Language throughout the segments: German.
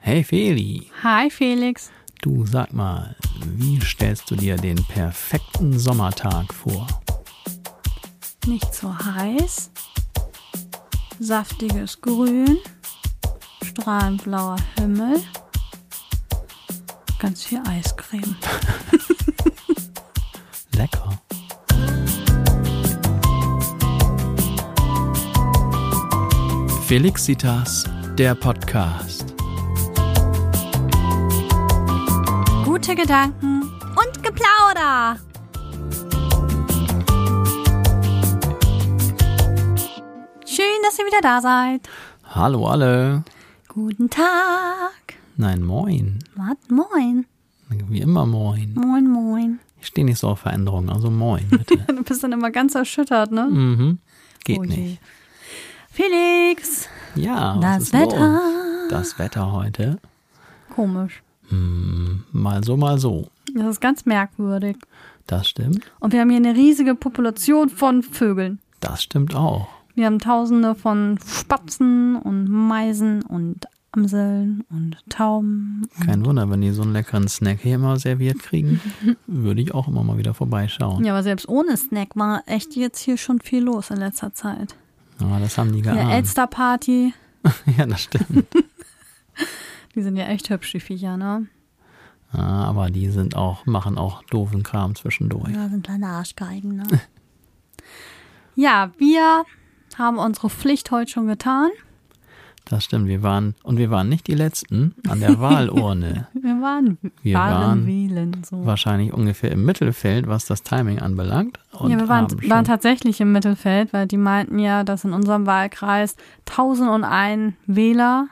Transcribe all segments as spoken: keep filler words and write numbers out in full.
Hey Feli. Hi Felix. Du, sag mal, wie stellst du dir den perfekten Sommertag vor? Nicht so heiß, saftiges Grün, strahlend blauer Himmel, ganz viel Eiscreme. Lecker. Felixitas, der Podcast. Gute Gedanken und Geplauder. Schön, dass ihr wieder da seid. Hallo alle. Guten Tag. Nein, moin. Was? Moin. Wie immer moin. Moin, moin. Ich stehe nicht so auf Veränderungen, also moin bitte. Du bist dann immer ganz erschüttert, ne? Mhm. Geht Oh je. nicht. Felix. Ja, was Das ist Wetter. los? Das Wetter heute. Komisch. Hm, mal so, mal so. Das ist ganz merkwürdig. Das stimmt. Und wir haben hier eine riesige Population von Vögeln. Das stimmt auch. Wir haben tausende von Spatzen und Meisen und Amseln und Tauben. Kein Wunder, wenn die so einen leckeren Snack hier immer serviert kriegen, würde ich auch immer mal wieder vorbeischauen. Ja, aber selbst ohne Snack war echt jetzt hier schon viel los in letzter Zeit. Ja, das haben die Ja, geahnt. Elsterparty. Ja, das stimmt. Die sind ja echt hübsch, die Viecher, ne? Ja, aber die sind auch, machen auch doofen Kram zwischendurch. Ja, sind kleine Arschgeigen, ne? Ja, wir haben unsere Pflicht heute schon getan. Das stimmt, wir waren, und wir waren nicht die Letzten an der Wahlurne. Wir waren, Wir waren waren wählen. So. Wahrscheinlich ungefähr im Mittelfeld, was das Timing anbelangt. Und Ja, wir waren, haben schon, waren tatsächlich im Mittelfeld, weil die meinten ja, dass in unserem Wahlkreis tausendeins Wähler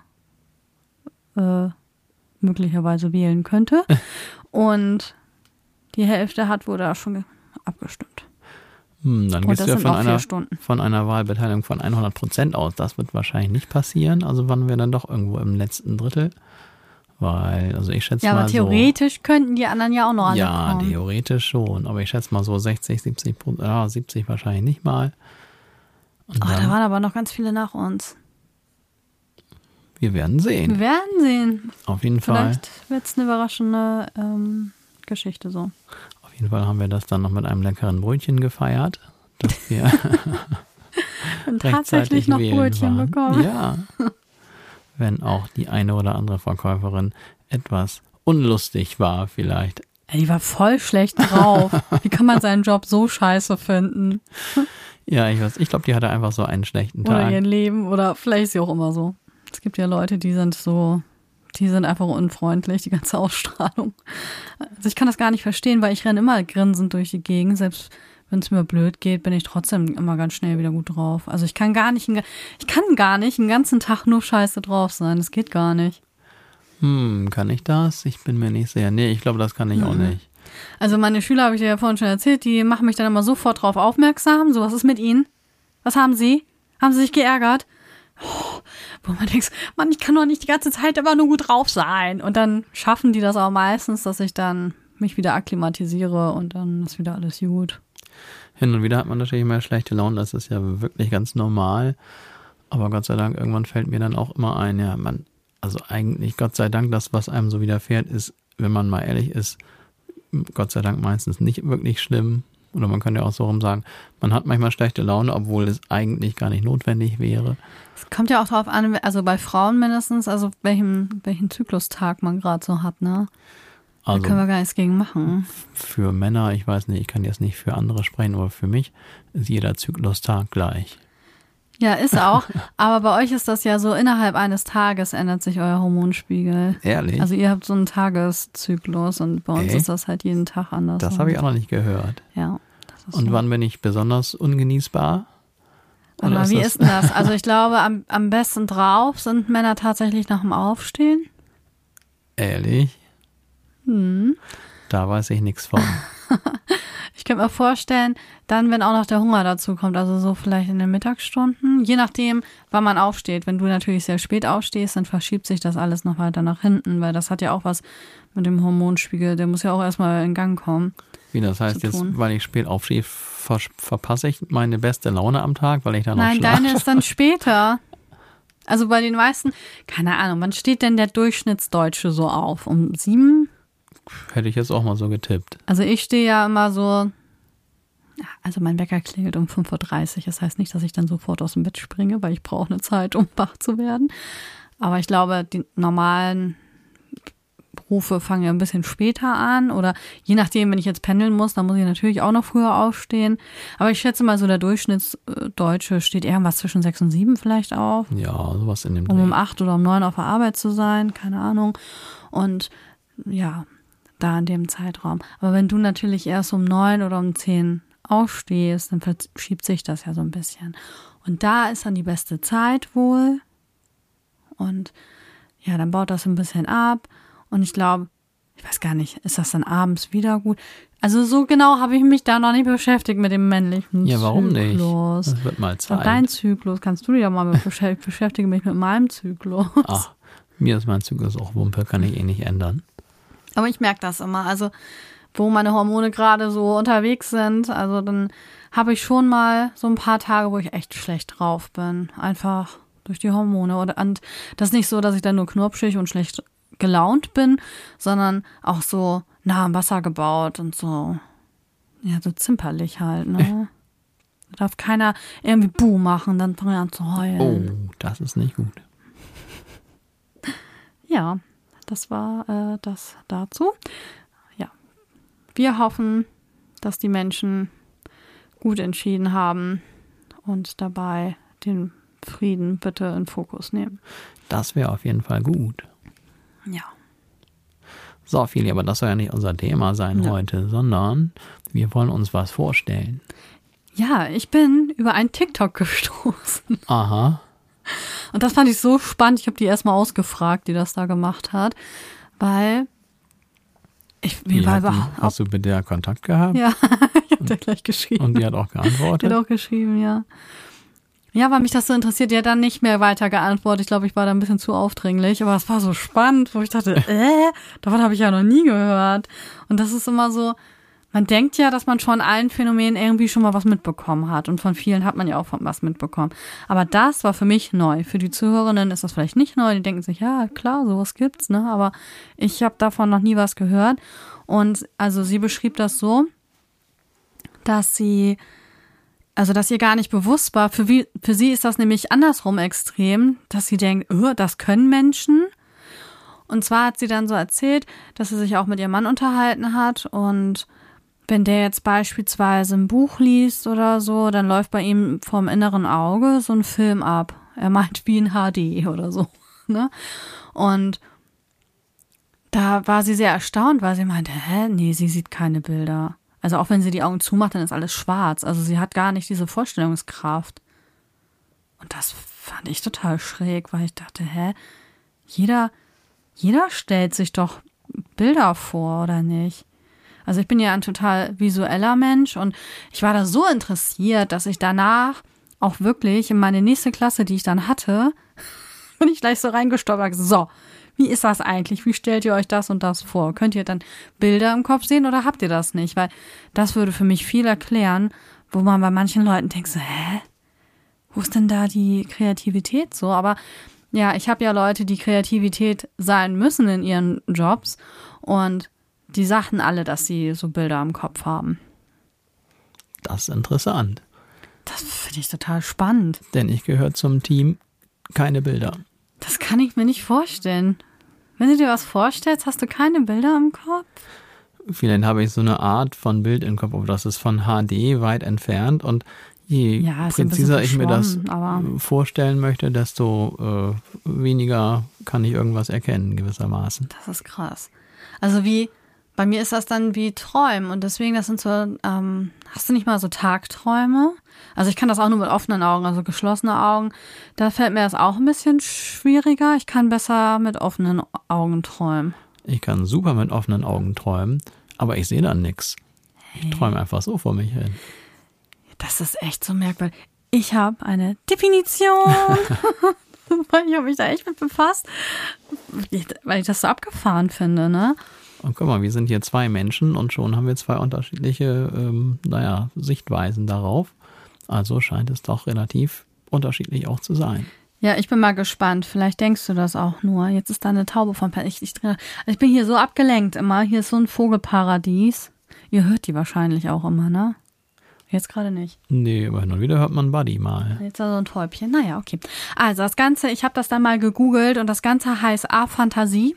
äh, möglicherweise wählen könnte. Und die Hälfte hat wohl da schon ge- abgestimmt. hm, dann Und gehst das du ja sind von noch vier einer, Stunden. von einer Wahlbeteiligung von hundert Prozent aus. Das wird wahrscheinlich nicht passieren. Also waren wir dann doch irgendwo im letzten Drittel. Weil, also ich schätze Ja, mal aber theoretisch so, könnten die anderen ja auch noch alle ja, kommen. theoretisch schon. Aber ich schätze mal so sechzig, siebzig Prozent, ja, siebzig wahrscheinlich nicht mal. Und Oh, dann, da waren aber noch ganz viele nach uns. wir werden sehen. Wir werden sehen. Auf jeden Fall. Vielleicht wird es eine überraschende ähm, Geschichte so. Auf jeden Fall haben wir das dann noch mit einem leckeren Brötchen gefeiert, dass wir Und rechtzeitig tatsächlich noch wählen Brötchen waren. bekommen. Ja. Wenn auch die eine oder andere Verkäuferin etwas unlustig war vielleicht. Ja, die war voll schlecht drauf. Wie kann man seinen Job so scheiße finden? Ja, ich weiß, ich glaube, die hatte einfach so einen schlechten Oder Tag. ihr Leben. Oder vielleicht ist sie auch immer so. Es gibt ja Leute, die sind so, die sind einfach unfreundlich, die ganze Ausstrahlung. Also ich kann das gar nicht verstehen, weil ich renne immer grinsend durch die Gegend. Selbst wenn es mir blöd geht, bin ich trotzdem immer ganz schnell wieder gut drauf. Also ich kann gar nicht, ich kann gar nicht einen ganzen Tag nur scheiße drauf sein. Das geht gar nicht. Hm, kann ich das? Ich bin mir nicht sicher. Nee, ich glaube, das kann ich Mhm. auch nicht. Also meine Schüler, habe ich dir ja vorhin schon erzählt, die machen mich dann immer sofort drauf aufmerksam. So, was ist mit ihnen? Was haben sie? Haben sie sich geärgert? Oh, wo man denkt, Mann, ich kann doch nicht die ganze Zeit immer nur gut drauf sein. Und dann schaffen die das auch meistens, dass ich dann mich wieder akklimatisiere und dann ist wieder alles gut. Hin und wieder hat man natürlich mal schlechte Laune, das ist ja wirklich ganz normal. Aber Gott sei Dank, irgendwann fällt mir dann auch immer ein, ja, man, also eigentlich, Gott sei Dank, das, was einem so widerfährt, ist, wenn man mal ehrlich ist, Gott sei Dank meistens nicht wirklich schlimm. Oder man könnte ja auch so rum sagen, man hat manchmal schlechte Laune, obwohl es eigentlich gar nicht notwendig wäre. Es kommt ja auch darauf an, also bei Frauen mindestens, also welchen, welchen Zyklustag man gerade so hat, ne? Also Da können wir gar nichts gegen machen. für Männer, ich weiß nicht, ich kann jetzt nicht für andere sprechen, aber für mich ist jeder Zyklustag gleich. Ja, ist auch. Aber bei euch ist das ja so, innerhalb eines Tages ändert sich euer Hormonspiegel. Ehrlich? Also ihr habt so einen Tageszyklus und bei uns Ey? ist das halt jeden Tag anders. Das habe ich auch noch nicht gehört. Ja. Das ist Und so. wann bin ich besonders ungenießbar? Warte mal, ist wie das- ist denn das? Also ich glaube, am, am besten drauf sind Männer tatsächlich nach dem Aufstehen. Ehrlich? Hm. Da weiß ich nichts von. Ich könnte mir vorstellen, dann, wenn auch noch der Hunger dazu kommt, also so vielleicht in den Mittagsstunden, je nachdem, wann man aufsteht. Wenn du natürlich sehr spät aufstehst, dann verschiebt sich das alles noch weiter nach hinten, weil das hat ja auch was mit dem Hormonspiegel, der muss ja auch erstmal in Gang kommen. Wie das heißt zu jetzt, tun. weil ich spät aufstehe, ver verpasse ich meine beste Laune am Tag, weil ich dann noch Nein, schlafe? deine ist dann später. Also bei den meisten, keine Ahnung, wann steht denn der Durchschnittsdeutsche so auf? Um sieben? Hätte ich jetzt auch mal so getippt. Also ich stehe ja immer so, also mein Wecker klingelt um fünf Uhr dreißig. Das heißt nicht, dass ich dann sofort aus dem Bett springe, weil ich brauche eine Zeit, um wach zu werden. Aber ich glaube, die normalen Berufe fangen ja ein bisschen später an. Oder je nachdem, wenn ich jetzt pendeln muss, dann muss ich natürlich auch noch früher aufstehen. Aber ich schätze mal, so der Durchschnittsdeutsche steht irgendwas zwischen sechs und sieben vielleicht auf. Ja, sowas in dem Um Dreh. um acht oder um neun auf der Arbeit zu sein, keine Ahnung. Und ja, da in dem Zeitraum. Aber wenn du natürlich erst um neun oder um zehn aufstehst, dann verschiebt sich das ja so ein bisschen. Und da ist dann die beste Zeit wohl. Und ja, dann baut das ein bisschen ab. Und ich glaube, ich weiß gar nicht, ist das dann abends wieder gut? Also so genau habe ich mich da noch nicht beschäftigt mit dem männlichen Ja, warum Zyklus. nicht? Das wird mal Zeit. Dein Zyklus, kannst du dich ja mal mit beschäftigen, beschäftige mich mit meinem Zyklus. Ach, mir ist mein Zyklus auch Wumpe, kann ich eh nicht ändern. Aber ich merke das immer, also wo meine Hormone gerade so unterwegs sind, also dann habe ich schon mal so ein paar Tage, wo ich echt schlecht drauf bin, einfach durch die Hormone. Und das ist nicht so, dass ich dann nur knurpschig und schlecht gelaunt bin, sondern auch so nah am Wasser gebaut und so, ja, so zimperlich halt, ne? Da darf keiner irgendwie Buh machen, dann fange ich an zu heulen. Oh, das ist nicht gut. Ja, das war äh, das dazu. Ja, wir hoffen, dass die Menschen gut entschieden haben und dabei den Frieden bitte in Fokus nehmen. Das wäre auf jeden Fall gut. Ja. So, Fili, aber das soll ja nicht unser Thema sein Ja. heute, sondern wir wollen uns was vorstellen. Ja, ich bin über einen TikTok gestoßen. Aha. Und das fand ich so spannend. Ich habe die erstmal ausgefragt, die das da gemacht hat, weil ich mir Wie war hat die, überhaupt. hast du mit der Kontakt gehabt? Ja, ich habe da gleich geschrieben. Und die hat auch Die geantwortet? hat auch geschrieben, ja. Ja, weil mich das so interessiert, die hat dann nicht mehr weiter geantwortet. Ich glaube, ich war da ein bisschen zu aufdringlich, aber es war so spannend, wo ich dachte, äh, davon habe ich ja noch nie gehört. Und das ist immer so, man denkt ja, dass man von allen Phänomenen irgendwie schon mal was mitbekommen hat. Und von vielen hat man ja auch was mitbekommen. Aber das war für mich neu. Für die Zuhörerinnen ist das vielleicht nicht neu. Die denken sich, ja, klar, sowas gibt's, ne? Aber ich habe davon noch nie was gehört. Und also sie beschrieb das so, dass sie Also, dass ihr gar nicht bewusst war, für, wie, für sie ist das nämlich andersrum extrem, dass sie denkt, oh, das können Menschen. Und zwar hat sie dann so erzählt, dass sie sich auch mit ihrem Mann unterhalten hat und wenn der jetzt beispielsweise ein Buch liest oder so, dann läuft bei ihm vorm inneren Auge so ein Film ab. Er meint wie in H D oder so, ne? Und da war sie sehr erstaunt, weil sie meinte, hä, nee, sie sieht keine Bilder. Also auch wenn sie die Augen zumacht, dann ist alles schwarz. Also sie hat gar nicht diese Vorstellungskraft. Und das fand ich total schräg, weil ich dachte, hä, jeder, jeder stellt sich doch Bilder vor, oder nicht? Also ich bin ja ein total visueller Mensch und ich war da so interessiert, dass ich danach auch wirklich in meine nächste Klasse, die ich dann hatte, bin ich gleich so reingestolpert. So, wie ist das eigentlich? Wie stellt ihr euch das und das vor? Könnt ihr dann Bilder im Kopf sehen oder habt ihr das nicht? Weil das würde für mich viel erklären, wo man bei manchen Leuten denkt so, hä? Wo ist denn da die Kreativität so? Aber ja, ich habe ja Leute, die Kreativität sein müssen in ihren Jobs und die sagten alle, dass sie so Bilder im Kopf haben. Das ist interessant. Das finde ich total spannend. Denn ich gehöre zum Team keine Bilder. Das kann ich mir nicht vorstellen. Wenn du dir was vorstellst, hast du keine Bilder im Kopf? Vielleicht habe ich so eine Art von Bild im Kopf, aber das ist von H D weit entfernt und je Ja, ist ein präziser bisschen ich mir das verschwommen, aber- vorstellen möchte, desto äh, weniger kann ich irgendwas erkennen gewissermaßen. Das ist krass. Also wie, bei mir ist das dann wie Träumen und deswegen, das sind so, ähm, hast du nicht mal so Tagträume? Also ich kann das auch nur mit offenen Augen, also geschlossene Augen. Da fällt mir das auch ein bisschen schwieriger. Ich kann besser mit offenen Augen träumen. Ich kann super mit offenen Augen träumen, aber ich sehe dann nichts. Ich träume einfach so vor mich hin. Das ist echt so merkwürdig. Ich habe eine Definition. Weil ich habe mich da echt mit befasst. Weil ich das so abgefahren finde, ne? Und guck mal, wir sind hier zwei Menschen und schon haben wir zwei unterschiedliche, ähm, naja, Sichtweisen darauf. Also scheint es doch relativ unterschiedlich auch zu sein. Ja, ich bin mal gespannt. Vielleicht denkst du das auch nur. Jetzt ist da eine Taube vom Fenster. Ich, ich, also ich bin hier so abgelenkt immer. Hier ist so ein Vogelparadies. Ihr hört die wahrscheinlich auch immer, ne? Jetzt gerade nicht. Nee, aber hin und wieder hört man Buddy mal. Jetzt also ein Täubchen. Naja, okay. Also das Ganze, ich habe das dann mal gegoogelt und das Ganze heißt Aphantasie.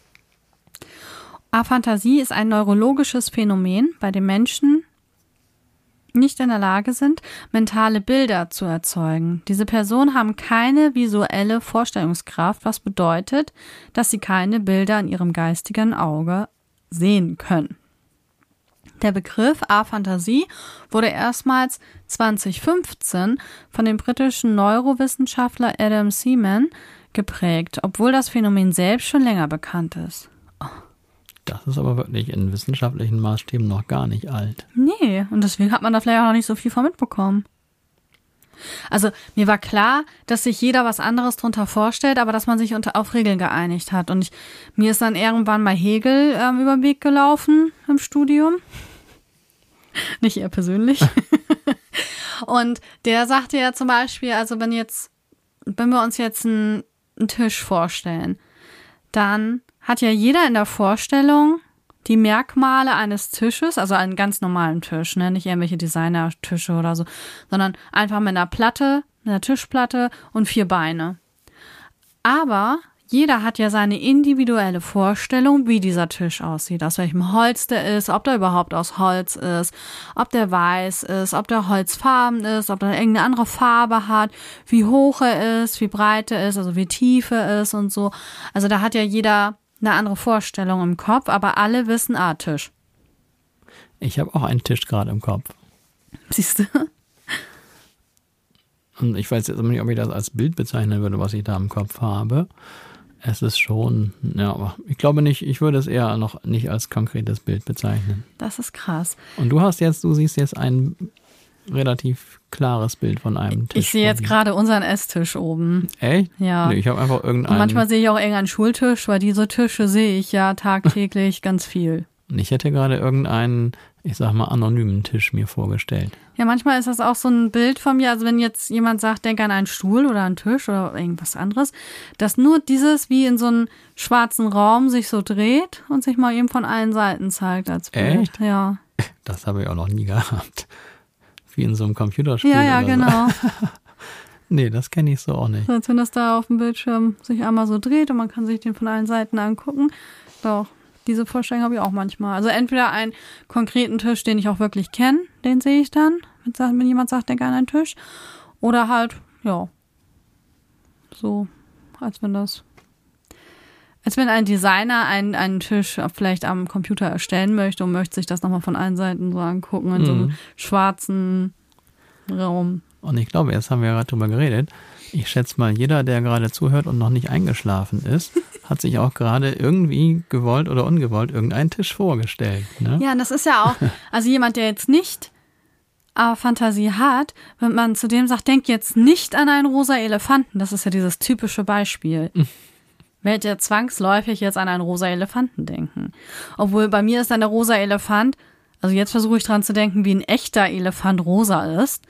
Aphantasie ist ein neurologisches Phänomen, bei dem Menschen nicht in der Lage sind, mentale Bilder zu erzeugen. Diese Personen haben keine visuelle Vorstellungskraft, was bedeutet, dass sie keine Bilder in ihrem geistigen Auge sehen können. Der Begriff Aphantasie wurde erstmals zwanzig fünfzehn von dem britischen Neurowissenschaftler Adam Seaman geprägt, obwohl das Phänomen selbst schon länger bekannt ist. Oh. Das ist aber wirklich in wissenschaftlichen Maßstäben noch gar nicht alt. Nee, und deswegen hat man da vielleicht auch noch nicht so viel von mitbekommen. Also mir war klar, dass sich jeder was anderes drunter vorstellt, aber dass man sich unter, auf Regeln geeinigt hat. Und ich, mir ist dann irgendwann mal Hegel ähm, über den Weg gelaufen im Studium. Nicht er persönlich. Und der sagte ja zum Beispiel, also wenn jetzt, wenn wir uns jetzt einen, einen Tisch vorstellen, dann hat ja jeder in der Vorstellung die Merkmale eines Tisches, also einen ganz normalen Tisch, ne, nicht irgendwelche Designer-Tische oder so, sondern einfach mit einer Platte, einer Tischplatte und vier Beine. Aber jeder hat ja seine individuelle Vorstellung, wie dieser Tisch aussieht, aus welchem Holz der ist, ob der überhaupt aus Holz ist, ob der weiß ist, ob der holzfarben ist, ob er irgendeine andere Farbe hat, wie hoch er ist, wie breit er ist, also wie tief er ist und so. Also da hat ja jeder eine andere Vorstellung im Kopf, aber alle wissen, ah, Tisch. Ich habe auch einen Tisch gerade im Kopf. Siehst du? Und ich weiß jetzt nicht, ob ich das als Bild bezeichnen würde, was ich da im Kopf habe. Es ist schon, ja, aber ich glaube nicht, ich würde es eher noch nicht als konkretes Bild bezeichnen. Das ist krass. Und du hast jetzt, du siehst jetzt ein relativ klares Bild von einem Tisch. Ich sehe jetzt gerade unseren Esstisch oben. Echt? Ja. Nee, ich habe einfach irgendeinen. Und manchmal sehe ich auch irgendeinen Schultisch, weil diese Tische sehe ich ja tagtäglich ganz viel. Und ich hätte gerade irgendeinen, ich sag mal, anonymen Tisch mir vorgestellt. Ja, manchmal ist das auch so ein Bild von mir, also wenn jetzt jemand sagt, denk an einen Stuhl oder einen Tisch oder irgendwas anderes, dass nur dieses wie in so einem schwarzen Raum sich so dreht und sich mal eben von allen Seiten zeigt als Bild. Echt? Ja. Das habe ich auch noch nie gehabt. Wie in so einem Computerspiel. Ja, ja, oder genau. So. Nee, das kenne ich so auch nicht. So, als wenn das da auf dem Bildschirm sich einmal so dreht und man kann sich den von allen Seiten angucken. Doch, diese Vorstellung habe ich auch manchmal. Also entweder einen konkreten Tisch, den ich auch wirklich kenne, den sehe ich dann, wenn jemand sagt, denk an einen Tisch. Oder halt, ja, so, als wenn das, als wenn ein Designer einen, einen Tisch vielleicht am Computer erstellen möchte und möchte sich das nochmal von allen Seiten so angucken, in mhm. so einem schwarzen Raum. Und ich glaube, jetzt haben wir gerade drüber geredet. Ich schätze mal, jeder, der gerade zuhört und noch nicht eingeschlafen ist, hat sich auch gerade irgendwie gewollt oder ungewollt irgendeinen Tisch vorgestellt. Ne? Ja, und das ist ja auch, also jemand, der jetzt nicht Fantasie hat, wenn man zu dem sagt, denk jetzt nicht an einen rosa Elefanten, das ist ja dieses typische Beispiel. Wird ja zwangsläufig jetzt an einen rosa Elefanten denken. Obwohl bei mir ist dann der rosa Elefant, also jetzt versuche ich dran zu denken, wie ein echter Elefant rosa ist.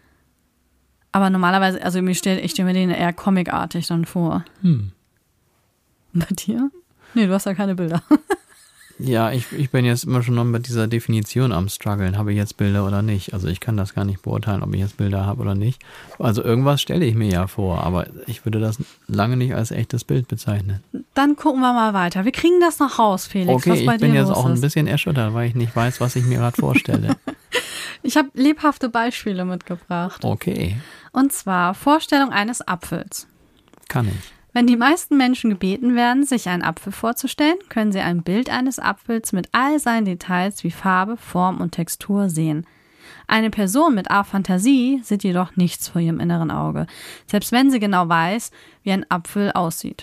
Aber normalerweise, also mir stell, ich stelle mir den eher comicartig dann vor. Hm. Bei dir? Nee, du hast ja keine Bilder. Ja, ich, ich bin jetzt immer schon noch mit dieser Definition am struggeln. Habe ich jetzt Bilder oder nicht? Also ich kann das gar nicht beurteilen, ob ich jetzt Bilder habe oder nicht. Also irgendwas stelle ich mir ja vor, aber ich würde das lange nicht als echtes Bild bezeichnen. Dann gucken wir mal weiter. Wir kriegen das noch raus, Felix. Okay, was bei ich bin dir jetzt los auch ein ist. bisschen erschüttert, weil ich nicht weiß, was ich mir gerade vorstelle. Ich habe lebhafte Beispiele mitgebracht. Okay. Und zwar Vorstellung eines Apfels. Kann ich. Wenn die meisten Menschen gebeten werden, sich einen Apfel vorzustellen, können sie ein Bild eines Apfels mit all seinen Details wie Farbe, Form und Textur sehen. Eine Person mit Aphantasie sieht jedoch nichts vor ihrem inneren Auge, selbst wenn sie genau weiß, wie ein Apfel aussieht.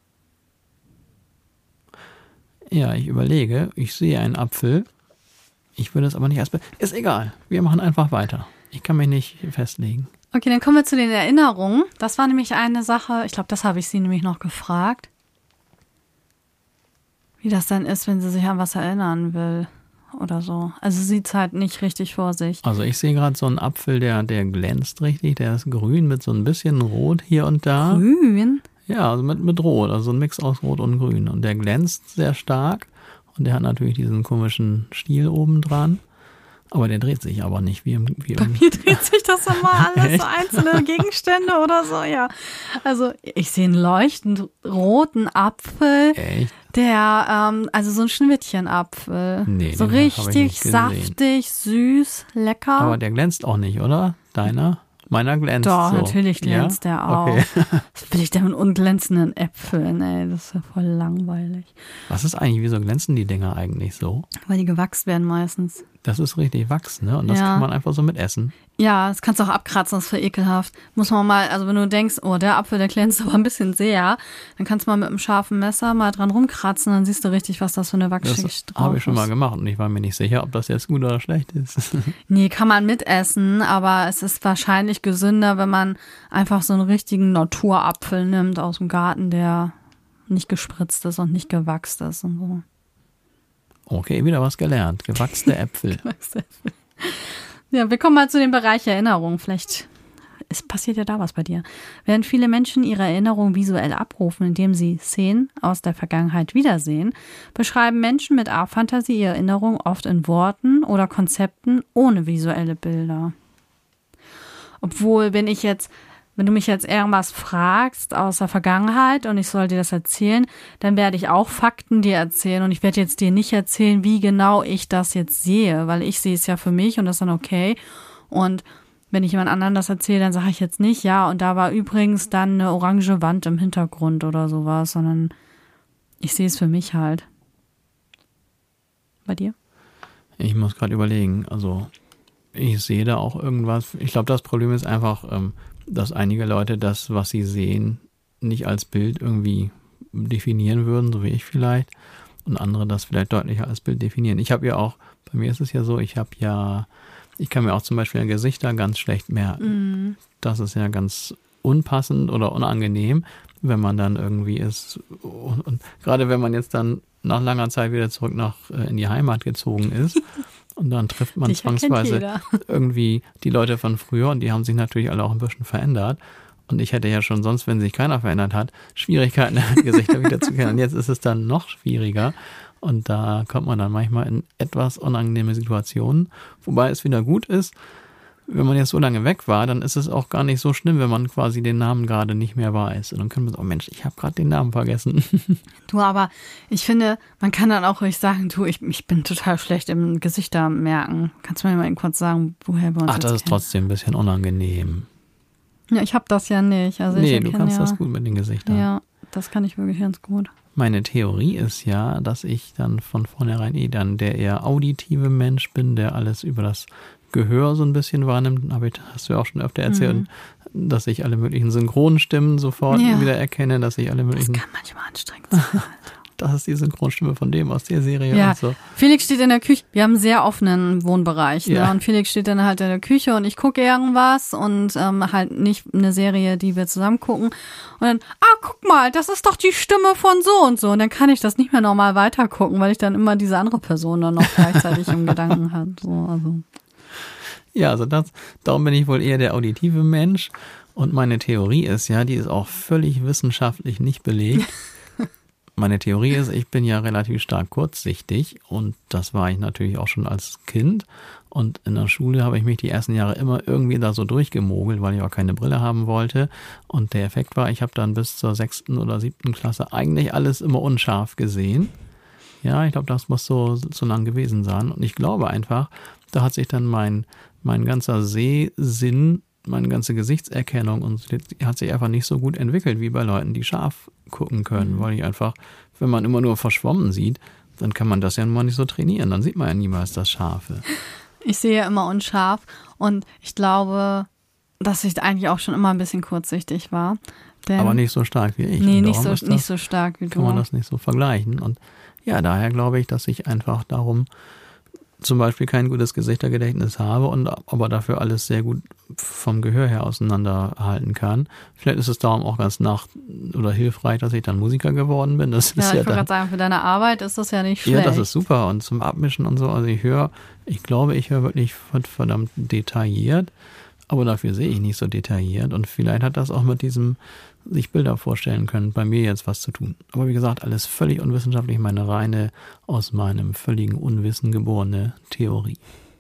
Ja, ich überlege, ich sehe einen Apfel, ich würde es aber nicht als Bild. Ist egal, wir machen einfach weiter. Ich kann mich nicht festlegen. Okay, dann kommen wir zu den Erinnerungen. Das war nämlich eine Sache, ich glaube, das habe ich sie nämlich noch gefragt. Wie das dann ist, wenn sie sich an was erinnern will. oder so. Also sieht es halt nicht richtig vor sich. Also ich sehe gerade so einen Apfel, der, der glänzt richtig, der ist grün mit so ein bisschen Rot hier und da. Grün? Ja, also mit, mit Rot, also ein Mix aus Rot und Grün. Und der glänzt sehr stark und der hat natürlich diesen komischen Stiel oben dran. Aber der dreht sich aber nicht wie im... Wie Bei im mir dreht sich das immer alles, so einzelne Gegenstände oder so, ja. Also ich sehe einen leuchtend roten Apfel. Echt? Der, ähm, also so ein Schneewittchenapfel. Nee, so den hab ich richtig nicht gesehen. saftig, süß, lecker. Aber der glänzt auch nicht, oder? Deiner? Meiner glänzt Doch, so. natürlich glänzt ja? der auch. Okay. Was will ich denn mit unglänzenden Äpfeln, ey? Das ist ja voll langweilig. Was ist eigentlich, wieso glänzen die Dinger eigentlich so? Weil die gewachst werden meistens. Das ist richtig Wachs, ne? Und das Ja. kann man einfach so mit essen. Ja, das kannst du auch abkratzen, das ist für ekelhaft. Muss man mal, also wenn du denkst, oh, der Apfel, der glänzt aber ein bisschen sehr, dann kannst du mal mit einem scharfen Messer mal dran rumkratzen, dann siehst du richtig, was das für eine Wachsschicht drauf ist. Das habe ich schon mal gemacht und ich war mir nicht sicher, ob das jetzt gut oder schlecht ist. Nee, kann man mitessen, aber es ist wahrscheinlich gesünder, wenn man einfach so einen richtigen Naturapfel nimmt aus dem Garten, der nicht gespritzt ist und nicht gewachst ist und so. Okay, wieder was gelernt. Gewachsene Äpfel. Ja, wir kommen mal zu dem Bereich Erinnerung. Vielleicht es passiert ja da was bei dir. Während viele Menschen ihre Erinnerung visuell abrufen, indem sie Szenen aus der Vergangenheit wiedersehen, beschreiben Menschen mit A-Fantasie ihre Erinnerung oft in Worten oder Konzepten ohne visuelle Bilder. Obwohl, wenn ich jetzt Wenn du mich jetzt irgendwas fragst aus der Vergangenheit und ich soll dir das erzählen, dann werde ich auch Fakten dir erzählen und ich werde jetzt dir nicht erzählen, wie genau ich das jetzt sehe, weil ich sehe es ja für mich und das ist dann okay. Und wenn ich jemand anderen das erzähle, dann sage ich jetzt nicht, ja, und da war übrigens dann eine orange Wand im Hintergrund oder sowas, sondern ich sehe es für mich halt. Bei dir? Ich muss gerade überlegen, also ich sehe da auch irgendwas. Ich glaube, das Problem ist einfach, ähm, dass einige Leute das, was sie sehen, nicht als Bild irgendwie definieren würden, so wie ich vielleicht, und andere das vielleicht deutlicher als Bild definieren. Ich habe ja auch, bei mir ist es ja so, ich habe ja, ich kann mir auch zum Beispiel Gesichter ganz schlecht merken. Mm. Das ist ja ganz unpassend oder unangenehm, wenn man dann irgendwie ist, und, und gerade wenn man jetzt dann nach langer Zeit wieder zurück nach in die Heimat gezogen ist, und dann trifft man Dich zwangsweise irgendwie die Leute von früher und die haben sich natürlich alle auch ein bisschen verändert. Und ich hätte ja schon sonst, wenn sich keiner verändert hat, Schwierigkeiten, Gesichter wiederzukennen. Und jetzt ist es dann noch schwieriger. Und da kommt man dann manchmal in etwas unangenehme Situationen. Wobei es wieder gut ist, wenn man jetzt so lange weg war, dann ist es auch gar nicht so schlimm, wenn man quasi den Namen gerade nicht mehr weiß. Und dann können wir sagen, oh Mensch, ich habe gerade den Namen vergessen. Du, aber ich finde, man kann dann auch ruhig sagen, du, ich, ich bin total schlecht im Gesichter merken. Kannst du mir mal kurz sagen, woher wir uns Ach, das ist kennen? trotzdem ein bisschen unangenehm. Ja, ich habe das ja nicht. Also nee, ich du kannst ja, das gut mit den Gesichtern. Ja, das kann ich wirklich ganz gut. Meine Theorie ist ja, dass ich dann von vornherein eh dann der eher auditive Mensch bin, der alles über das Gehör so ein bisschen wahrnimmt, aber hast du ja auch schon öfter erzählt, mhm. dass ich alle möglichen Synchronstimmen sofort ja. wieder erkenne, dass ich alle möglichen... Das kann manchmal anstrengend sein. Das ist die Synchronstimme von dem aus der Serie ja. und so. Felix steht in der Küche, wir haben einen sehr offenen Wohnbereich, ne? Ja. Und Felix steht dann halt in der Küche und ich gucke irgendwas und ähm, halt nicht eine Serie, die wir zusammen gucken. Und dann, ah, guck mal, das ist doch die Stimme von so und so. Und dann kann ich das nicht mehr normal weitergucken, weil ich dann immer diese andere Person dann noch gleichzeitig im Gedanken habe. So, also... Ja, also das, darum bin ich wohl eher der auditive Mensch. Und meine Theorie ist ja, die ist auch völlig wissenschaftlich nicht belegt. Meine Theorie ist, ich bin ja relativ stark kurzsichtig und das war ich natürlich auch schon als Kind. Und in der Schule habe ich mich die ersten Jahre immer irgendwie da so durchgemogelt, weil ich auch keine Brille haben wollte. Und der Effekt war, ich habe dann bis zur sechsten oder siebten Klasse eigentlich alles immer unscharf gesehen. Ja, ich glaube, das muss so, so lang gewesen sein. Und ich glaube einfach, da hat sich dann mein, mein ganzer Sehsinn, meine ganze Gesichtserkennung und hat sich einfach nicht so gut entwickelt wie bei Leuten, die scharf gucken können, mhm. weil ich einfach, wenn man immer nur verschwommen sieht, dann kann man das ja mal nicht so trainieren, dann sieht man ja niemals das Scharfe. Ich sehe ja immer unscharf und ich glaube, dass ich eigentlich auch schon immer ein bisschen kurzsichtig war. Denn aber nicht so stark wie ich. Nee, nicht so, das, nicht so stark wie kann du. Kann man das nicht so vergleichen und ja, daher glaube ich, dass ich einfach darum zum Beispiel kein gutes Gesichtergedächtnis habe und aber dafür alles sehr gut vom Gehör her auseinanderhalten kann. Vielleicht ist es darum auch ganz nach oder hilfreich, dass ich dann Musiker geworden bin. Das Ja, ist ich ja wollte dann, gerade sagen, für deine Arbeit ist das ja nicht schlecht. ja, das ist super und zum Abmischen und so. Also ich höre, ich glaube, ich höre wirklich verdammt detailliert, aber dafür sehe ich nicht so detailliert und vielleicht hat das auch mit diesem sich Bilder vorstellen können, bei mir jetzt was zu tun. Aber wie gesagt, alles völlig unwissenschaftlich, meine reine, aus meinem völligen Unwissen geborene Theorie.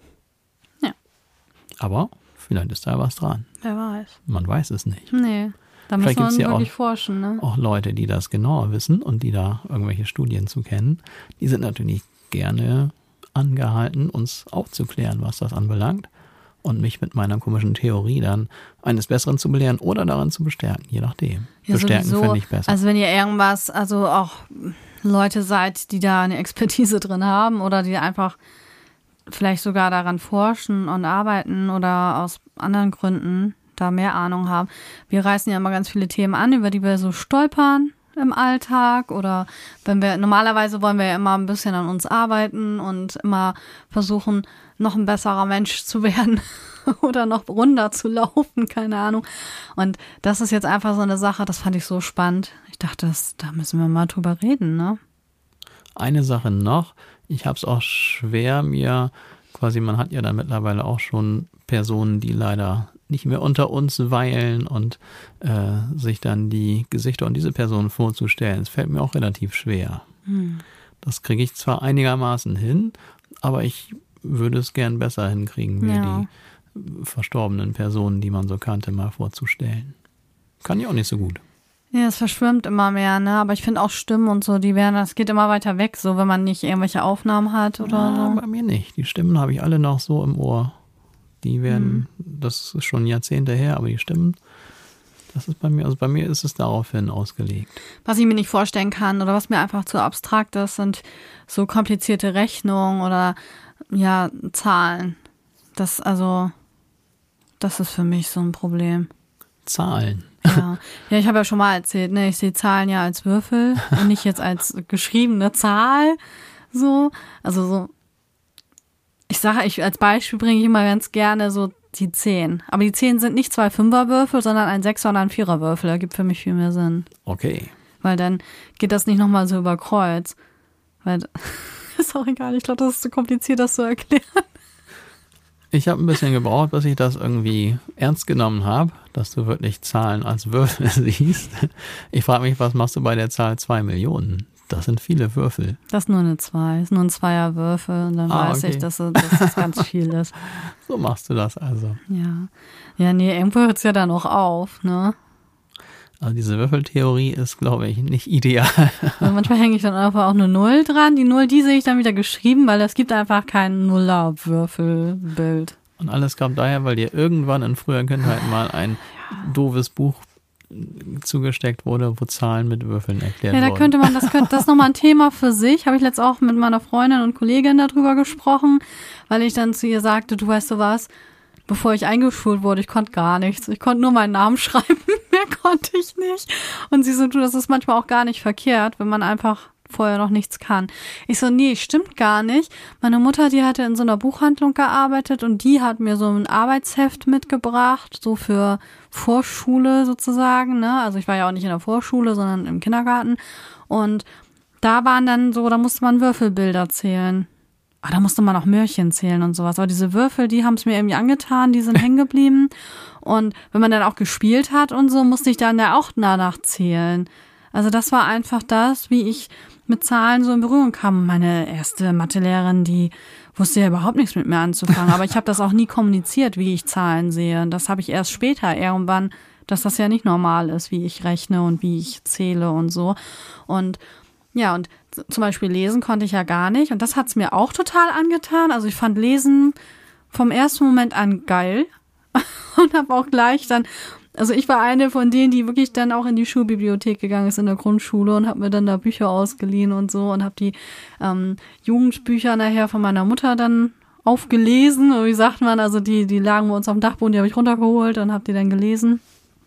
Ja. Aber vielleicht ist da was dran. Wer weiß. Man weiß es nicht. Nee, da Vielleicht muss man gibt's ja wirklich auch- forschen, ne? Auch Leute, die das genauer wissen und die da irgendwelche Studien zu kennen, die sind natürlich gerne angehalten, uns aufzuklären, was das anbelangt. Und mich mit meiner komischen Theorie dann eines Besseren zu belehren oder daran zu bestärken, je nachdem. Ja, bestärken sowieso. finde ich besser. Also wenn ihr irgendwas, also auch Leute seid, die da eine Expertise drin haben oder die einfach vielleicht sogar daran forschen und arbeiten oder aus anderen Gründen da mehr Ahnung haben. Wir reißen ja immer ganz viele Themen an, über die wir so stolpern im Alltag oder wenn wir, normalerweise wollen wir ja immer ein bisschen an uns arbeiten und immer versuchen, noch ein besserer Mensch zu werden oder noch runder zu laufen, keine Ahnung. Und das ist jetzt einfach so eine Sache, das fand ich so spannend. Ich dachte, das, da müssen wir mal drüber reden, ne? Eine Sache noch, ich habe es auch schwer mir, quasi man hat ja dann mittlerweile auch schon Personen, die leider nicht mehr unter uns weilen und äh, sich dann die Gesichter und diese Personen vorzustellen. Es fällt mir auch relativ schwer. Hm. Das kriege ich zwar einigermaßen hin, aber ich würde es gern besser hinkriegen, mir Ja. die verstorbenen Personen, die man so kannte, mal vorzustellen. Kann ich auch nicht so gut. Ja, es verschwimmt immer mehr, ne? Aber ich finde auch Stimmen und so, die werden, das geht immer weiter weg, so wenn man nicht irgendwelche Aufnahmen hat oder Ah, so. bei mir nicht. Die Stimmen habe ich alle noch so im Ohr. Die werden, das ist schon Jahrzehnte her, aber die Stimmen, das ist bei mir, also bei mir ist es daraufhin ausgelegt. Was ich mir nicht vorstellen kann oder was mir einfach zu abstrakt ist, sind so komplizierte Rechnungen oder ja, Zahlen. Das, also, das ist für mich so ein Problem. Zahlen. Ja, ja, ich habe ja schon mal erzählt, ne, ich sehe Zahlen ja als Würfel und nicht jetzt als geschriebene Zahl. So, also so. Ich sage, ich als Beispiel bringe ich immer ganz gerne so die zehn. Aber die zehn sind nicht zwei Fünferwürfel, sondern ein Sechser und ein Viererwürfel. Das gibt für mich viel mehr Sinn. Okay. Weil dann geht das nicht nochmal so über Kreuz. Weil, ist auch egal, ich glaube, das ist zu kompliziert, das zu erklären. Ich habe ein bisschen gebraucht, bis ich das irgendwie ernst genommen habe, dass du wirklich Zahlen als Würfel siehst. Ich frage mich, was machst du bei der Zahl zwei Millionen? Das sind viele Würfel. Das ist nur eine zwei, ist nur ein Zweierwürfel und dann Ah, weiß okay. ich, dass, dass das ganz viel ist. So machst du das also. Ja. Ja, nee, irgendwo hört es ja dann auch auf, ne? Also diese Würfeltheorie ist, glaube ich, nicht ideal. Und manchmal hänge ich dann einfach auch eine Null dran. Die Null, die sehe ich dann wieder geschrieben, weil es gibt einfach kein Nuller-Würfelbild. Und alles kam daher, weil dir irgendwann in früher Kindheit mal ein doofes Buch zugesteckt wurde, wo Zahlen mit Würfeln erklärt Ja, da wurden. könnte man, das könnte, das ist nochmal ein Thema für sich. Habe ich letztens auch mit meiner Freundin und Kollegin darüber gesprochen, weil ich dann zu ihr sagte, du weißt du was, bevor ich eingeschult wurde, ich konnte gar nichts. Ich konnte nur meinen Namen schreiben, mehr konnte ich nicht. Und sie so, du, das ist manchmal auch gar nicht verkehrt, wenn man einfach vorher noch nichts kann. Ich so, nee, stimmt gar nicht. Meine Mutter, die hatte in so einer Buchhandlung gearbeitet und die hat mir so ein Arbeitsheft mitgebracht, so für Vorschule sozusagen, ne? Also ich war ja auch nicht in der Vorschule, sondern im Kindergarten. Und da waren dann so, da musste man Würfelbilder zählen. Ah, da musste man auch Möhrchen zählen und sowas. Aber diese Würfel, die haben es mir irgendwie angetan, die sind hängen geblieben. Und wenn man dann auch gespielt hat und so, musste ich dann ja auch danach zählen. Also das war einfach das, wie ich mit Zahlen so in Berührung kam. Meine erste Mathelehrerin, die wusste ja überhaupt nichts mit mir anzufangen. Aber ich habe das auch nie kommuniziert, wie ich Zahlen sehe. Das habe ich erst später irgendwann, dass das ja nicht normal ist, wie ich rechne und wie ich zähle und so. Und ja, und zum Beispiel lesen konnte ich ja gar nicht. Und das hat's mir auch total angetan. Also ich fand Lesen vom ersten Moment an geil. Und habe auch gleich dann, also ich war eine von denen, die wirklich dann auch in die Schulbibliothek gegangen ist in der Grundschule und habe mir dann da Bücher ausgeliehen und so und habe die ähm, Jugendbücher nachher von meiner Mutter dann aufgelesen. Und wie sagt man, also die, die lagen bei uns auf dem Dachboden, die habe ich runtergeholt und habe die dann gelesen.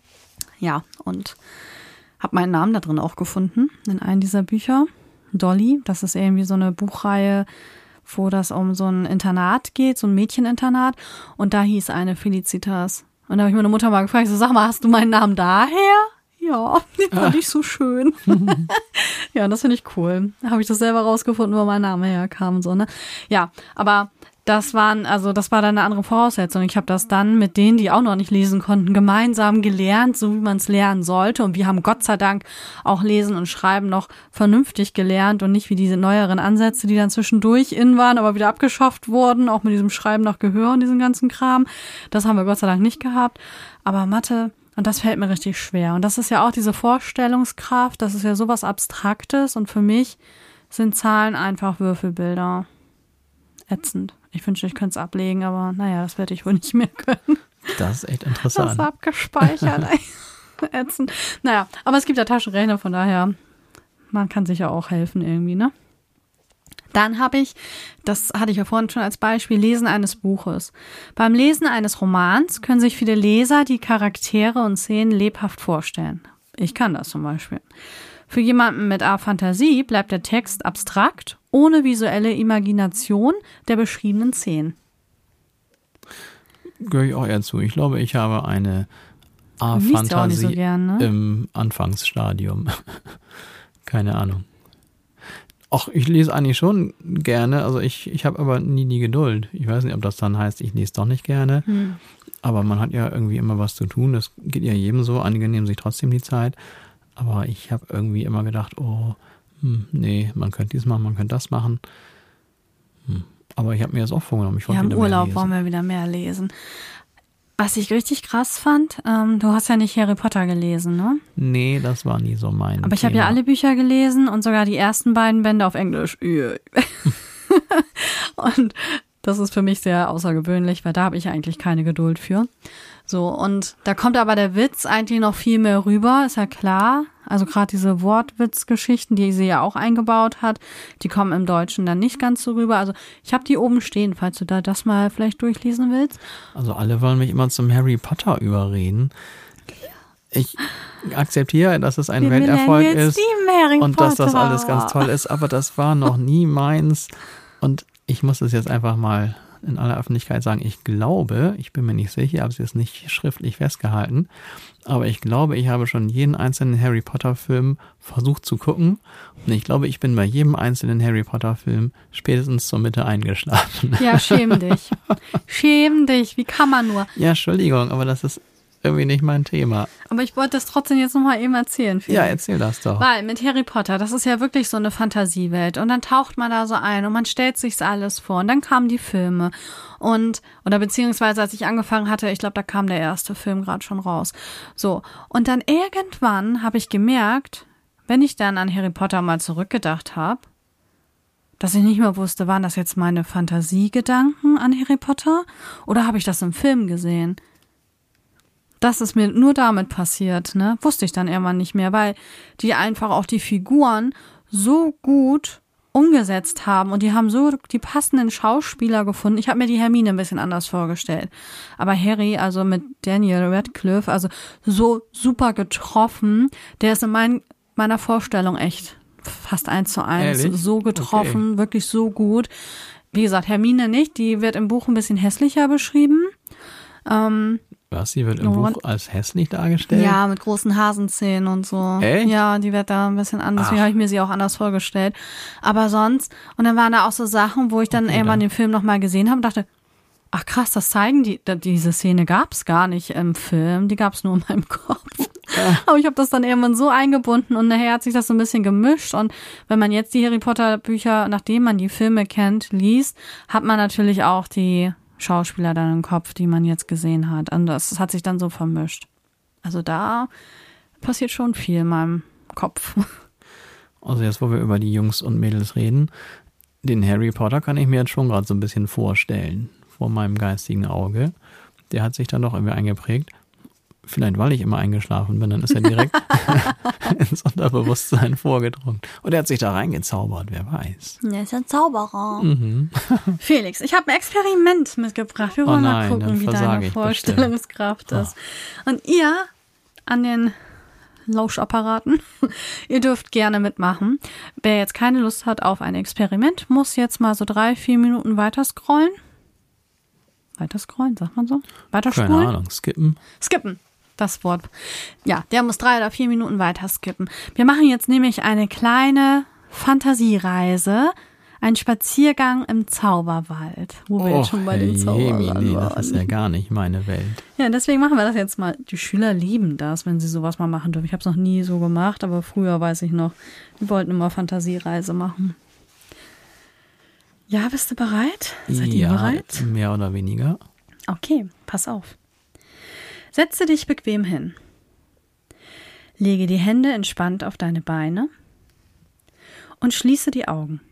Ja, und habe meinen Namen da drin auch gefunden in einem dieser Bücher. Dolly, das ist irgendwie so eine Buchreihe wo das um so ein Internat geht, so ein Mädcheninternat. Und da hieß eine Felicitas. Und da habe ich meine Mutter mal gefragt, so, sag mal, hast du meinen Namen daher? Ja, den fand ich so schön. Ja, das finde ich cool. Da habe ich das selber rausgefunden, wo mein Name herkam. So, ne? Ja, aber das waren, also das war dann eine andere Voraussetzung. Ich habe das dann mit denen, die auch noch nicht lesen konnten, gemeinsam gelernt, so wie man es lernen sollte. Und wir haben Gott sei Dank auch Lesen und Schreiben noch vernünftig gelernt und nicht wie diese neueren Ansätze, die dann zwischendurch in waren, aber wieder abgeschafft wurden, auch mit diesem Schreiben nach Gehör und diesem ganzen Kram. Das haben wir Gott sei Dank nicht gehabt. Aber Mathe, und das fällt mir richtig schwer. Und das ist ja auch diese Vorstellungskraft, das ist ja sowas Abstraktes. Und für mich sind Zahlen einfach Würfelbilder. Ätzend. Ich wünschte, ich könnte es ablegen, aber naja, das werde ich wohl nicht mehr können. Das ist echt interessant. Das ist abgespeichert. Ätzend. Naja, aber es gibt ja Taschenrechner, von daher, man kann sich ja auch helfen irgendwie, ne? Dann habe ich, das hatte ich ja vorhin schon als Beispiel, Lesen eines Buches. Beim Lesen eines Romans können sich viele Leser die Charaktere und Szenen lebhaft vorstellen. Ich kann das zum Beispiel. Für jemanden mit A-Fantasie bleibt der Text abstrakt, ohne visuelle Imagination der beschriebenen Szenen. Gehöre ich auch eher zu. Ich glaube, ich habe eine A-Fantasie A-Fantasie so gern, ne? im Anfangsstadium. Keine Ahnung. Ach, ich lese eigentlich schon gerne, also ich, ich habe aber nie die Geduld. Ich weiß nicht, ob das dann heißt, ich lese doch nicht gerne. Hm. Aber man hat ja irgendwie immer was zu tun. Das geht ja jedem so. Einige nehmen sich trotzdem die Zeit. Aber ich habe irgendwie immer gedacht, oh, hm, nee, man könnte dies machen, man könnte das machen. Hm. Aber ich habe mir das auch vorgenommen. Ich ja, im Urlaub wollen wir wieder mehr lesen. Was ich richtig krass fand, ähm, du hast ja nicht Harry Potter gelesen, ne? Nee, das war nie so mein Aber ich Thema. habe ja alle Bücher gelesen und sogar die ersten beiden Bände auf Englisch. Und das ist für mich sehr außergewöhnlich, weil da habe ich eigentlich keine Geduld für. So, und da kommt aber der Witz eigentlich noch viel mehr rüber, ist ja klar. Also gerade diese Wortwitzgeschichten, die sie ja auch eingebaut hat, die kommen im Deutschen dann nicht ganz so rüber. Also ich habe die oben stehen, falls du da das mal vielleicht durchlesen willst. Also alle wollen mich immer zum Harry Potter überreden. Ich akzeptiere, dass es ein Wir Welterfolg jetzt ist Harry und Potter. dass das alles ganz toll ist, aber das war noch nie meins. Und ich muss es jetzt einfach mal in aller Öffentlichkeit sagen, ich glaube, ich bin mir nicht sicher, ich habe es jetzt nicht schriftlich festgehalten, aber ich glaube, ich habe schon jeden einzelnen Harry Potter Film versucht zu gucken und ich glaube, ich bin bei jedem einzelnen Harry Potter Film spätestens zur Mitte eingeschlafen. Ja, schäm dich. Schäm dich, wie kann man nur? Ja, Entschuldigung, aber das ist irgendwie nicht mein Thema. Aber ich wollte das trotzdem jetzt nochmal eben erzählen. Ja, erzähl das doch. Weil mit Harry Potter, das ist ja wirklich so eine Fantasiewelt. Und dann taucht man da so ein und man stellt sich's alles vor. Und dann kamen die Filme. Und, oder beziehungsweise als ich angefangen hatte, ich glaube, da kam der erste Film gerade schon raus. So. Und dann irgendwann habe ich gemerkt, wenn ich dann an Harry Potter mal zurückgedacht habe, dass ich nicht mehr wusste, waren das jetzt meine Fantasiegedanken an Harry Potter? Oder habe ich das im Film gesehen? Das ist mir nur damit passiert, ne? Wusste ich dann irgendwann nicht mehr, weil die einfach auch die Figuren so gut umgesetzt haben und die haben so die passenden Schauspieler gefunden. Ich habe mir die Hermine ein bisschen anders vorgestellt. Aber Harry, also mit Daniel Radcliffe, also so super getroffen, der ist in mein, meiner Vorstellung echt fast eins zu eins. Ehrlich? So getroffen, Okay. Wirklich so gut. Wie gesagt, Hermine nicht, die wird im Buch ein bisschen hässlicher beschrieben. Ähm, Was, sie wird im Und- Buch als hässlich dargestellt? Ja, mit großen Hasenzähnen und so. Echt? Ja, die wird da ein bisschen anders. Deswegen Ach. habe ich mir sie auch anders vorgestellt. Aber sonst, und dann waren da auch so Sachen, wo ich dann Okay, irgendwann dann. den Film nochmal gesehen habe und dachte, ach krass, das zeigen die, da- diese Szene gab's gar nicht im Film, die gab's nur in meinem Kopf. Aber ich habe das dann irgendwann so eingebunden und nachher hat sich das so ein bisschen gemischt und wenn man jetzt die Harry Potter Bücher, nachdem man die Filme kennt, liest, hat man natürlich auch die Schauspieler dann im Kopf, die man jetzt gesehen hat. Und das hat sich dann so vermischt. Also da passiert schon viel in meinem Kopf. Also jetzt, wo wir über die Jungs und Mädels reden, den Harry Potter kann ich mir jetzt schon gerade so ein bisschen vorstellen, vor meinem geistigen Auge. Der hat sich dann doch irgendwie eingeprägt. Vielleicht, weil ich immer eingeschlafen bin, dann ist er direkt ins Unterbewusstsein vorgedrungen. Und er hat sich da reingezaubert, wer weiß. Der ist ein Zauberer. Mhm. Felix, ich habe ein Experiment mitgebracht. Wir Oh wollen nein, mal dann gucken, wie versage deine ich Vorstellungskraft bestimmt. ist. Und ihr an den Lauschapparaten. Ihr dürft gerne mitmachen. Wer jetzt keine Lust hat auf ein Experiment, muss jetzt mal so drei, vier Minuten weiter scrollen. Weiter scrollen, sagt man so? Weiter Keine spulen? Ahnung, skippen. Skippen, das Wort. Ja, der muss drei oder vier Minuten weiter skippen. Wir machen jetzt nämlich eine kleine Fantasiereise, einen Spaziergang im Zauberwald, wo wir Oh, jetzt schon bei den Zauberern nee, waren. das ist ja gar nicht meine Welt. Ja, deswegen machen wir das jetzt mal. Die Schüler lieben das, wenn sie sowas mal machen dürfen. Ich habe es noch nie so gemacht, aber früher weiß ich noch, wir wollten immer Fantasiereise machen. Ja, bist du bereit? Seid ihr ja, bereit? Mehr oder weniger. Okay, pass auf. Setze dich bequem hin. Lege die Hände entspannt auf deine Beine und schließe die Augen.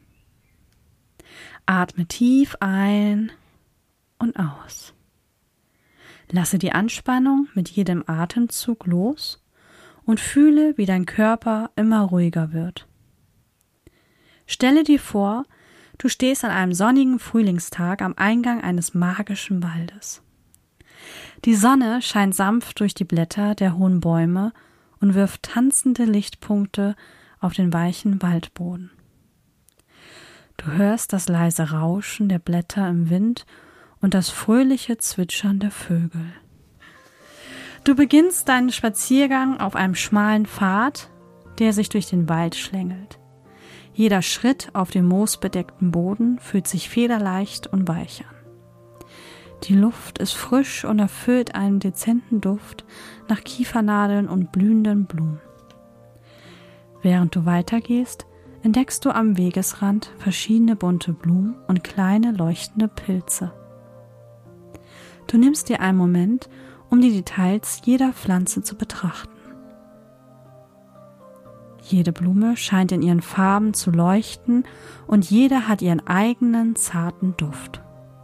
Atme tief ein und aus. Lasse die Anspannung mit jedem Atemzug los und fühle, wie dein Körper immer ruhiger wird. Stelle dir vor, du stehst an einem sonnigen Frühlingstag am Eingang eines magischen Waldes. Die Sonne scheint sanft durch die Blätter der hohen Bäume und wirft tanzende Lichtpunkte auf den weichen Waldboden. Du hörst das leise Rauschen der Blätter im Wind und das fröhliche Zwitschern der Vögel. Du beginnst deinen Spaziergang auf einem schmalen Pfad, der sich durch den Wald schlängelt. Jeder Schritt auf dem moosbedeckten Boden fühlt sich federleicht und weich an. Die Luft ist frisch und erfüllt einen dezenten Duft nach Kiefernadeln und blühenden Blumen. Während du weitergehst, entdeckst du am Wegesrand verschiedene bunte Blumen und kleine leuchtende Pilze. Du nimmst dir einen Moment, um die Details jeder Pflanze zu betrachten. Jede Blume scheint in ihren Farben zu leuchten und jede hat ihren eigenen zarten Duft.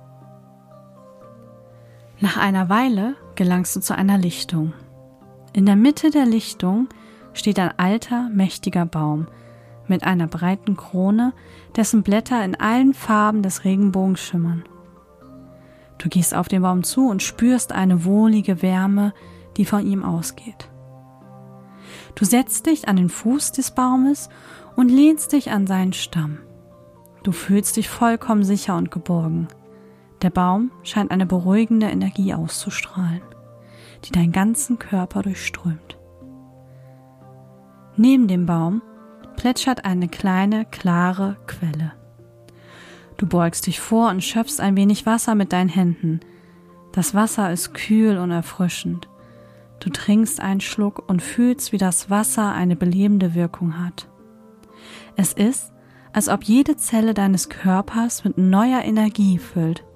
Nach einer Weile gelangst du zu einer Lichtung. In der Mitte der Lichtung steht ein alter, mächtiger Baum mit einer breiten Krone, dessen Blätter in allen Farben des Regenbogens schimmern. Du gehst auf den Baum zu und spürst eine wohlige Wärme, die von ihm ausgeht. Du setzt dich an den Fuß des Baumes und lehnst dich an seinen Stamm. Du fühlst dich vollkommen sicher und geborgen. Der Baum scheint eine beruhigende Energie auszustrahlen, die deinen ganzen Körper durchströmt. Neben dem Baum plätschert eine kleine, klare Quelle. Du beugst dich vor und schöpfst ein wenig Wasser mit deinen Händen. Das Wasser ist kühl und erfrischend. Du trinkst einen Schluck und fühlst, wie das Wasser eine belebende Wirkung hat. Es ist, als ob jede Zelle deines Körpers mit neuer Energie füllt.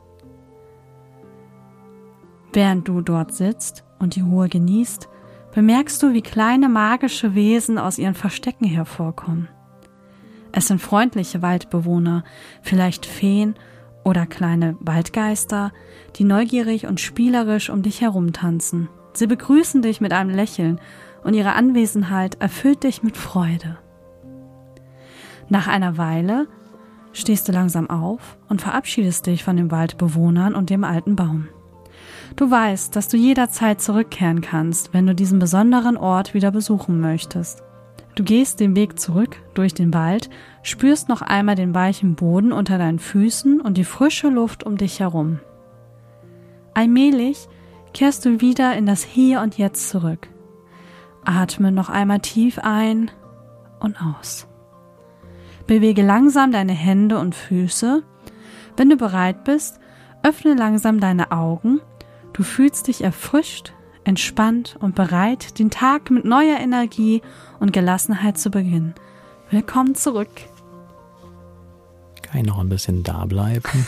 Während du dort sitzt und die Ruhe genießt, bemerkst du, wie kleine magische Wesen aus ihren Verstecken hervorkommen. Es sind freundliche Waldbewohner, vielleicht Feen oder kleine Waldgeister, die neugierig und spielerisch um dich herumtanzen. Sie begrüßen dich mit einem Lächeln und ihre Anwesenheit erfüllt dich mit Freude. Nach einer Weile stehst du langsam auf und verabschiedest dich von den Waldbewohnern und dem alten Baum. Du weißt, dass du jederzeit zurückkehren kannst, wenn du diesen besonderen Ort wieder besuchen möchtest. Du gehst den Weg zurück durch den Wald, spürst noch einmal den weichen Boden unter deinen Füßen und die frische Luft um dich herum. Allmählich kehrst du wieder in das Hier und Jetzt zurück. Atme noch einmal tief ein und aus. Bewege langsam deine Hände und Füße. Wenn du bereit bist, öffne langsam deine Augen. Du fühlst dich erfrischt, entspannt und bereit, den Tag mit neuer Energie und Gelassenheit zu beginnen. Willkommen zurück. Kann ich noch ein bisschen da bleiben?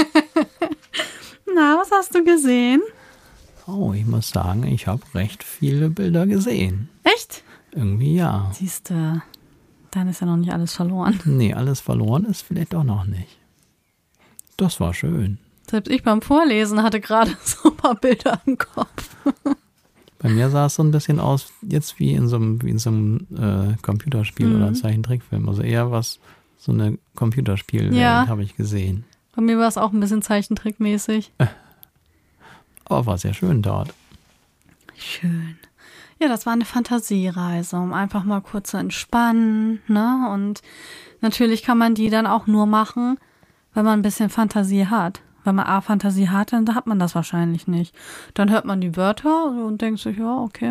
Na, was hast du gesehen? Oh, ich muss sagen, ich habe recht viele Bilder gesehen. Echt? Irgendwie ja. Siehst du, dann ist ja noch nicht alles verloren. Nee, alles verloren ist vielleicht auch noch nicht. Das war schön. Selbst ich beim Vorlesen hatte gerade so ein paar Bilder im Kopf. Bei mir sah es so ein bisschen aus, jetzt wie in so einem, wie in so einem äh, Computerspiel Mhm. oder Zeichentrickfilm. Also eher was, so eine Computerspielwelt Ja. habe ich gesehen. Bei mir war es auch ein bisschen zeichentrickmäßig. Aber war sehr schön dort. Schön. Ja, das war eine Fantasiereise, um einfach mal kurz zu entspannen, ne? Und natürlich kann man die dann auch nur machen, wenn man ein bisschen Fantasie hat. Wenn man A, Fantasie hat, dann hat man das wahrscheinlich nicht. Dann hört man die Wörter und denkt sich, ja, okay.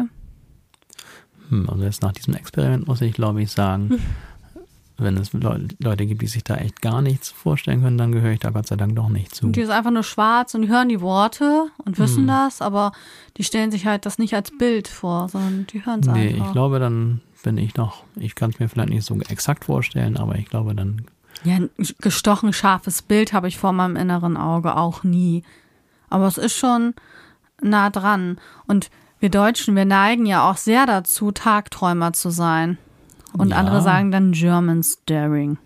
Hm, also jetzt nach diesem Experiment muss ich, glaube ich, sagen, hm. wenn es Le- Leute gibt, die sich da echt gar nichts vorstellen können, dann gehöre ich da Gott sei Dank doch nicht zu. Und die ist einfach nur schwarz und die hören die Worte und wissen hm. das, aber die stellen sich halt das nicht als Bild vor, sondern die hören es nee, einfach. Nee, ich glaube, dann bin ich noch, ich kann es mir vielleicht nicht so exakt vorstellen, aber ich glaube dann... Ja, ein gestochen scharfes Bild habe ich vor meinem inneren Auge auch nie. Aber es ist schon nah dran. Und wir Deutschen, wir neigen ja auch sehr dazu, Tagträumer zu sein. Und ja. andere sagen dann German Staring.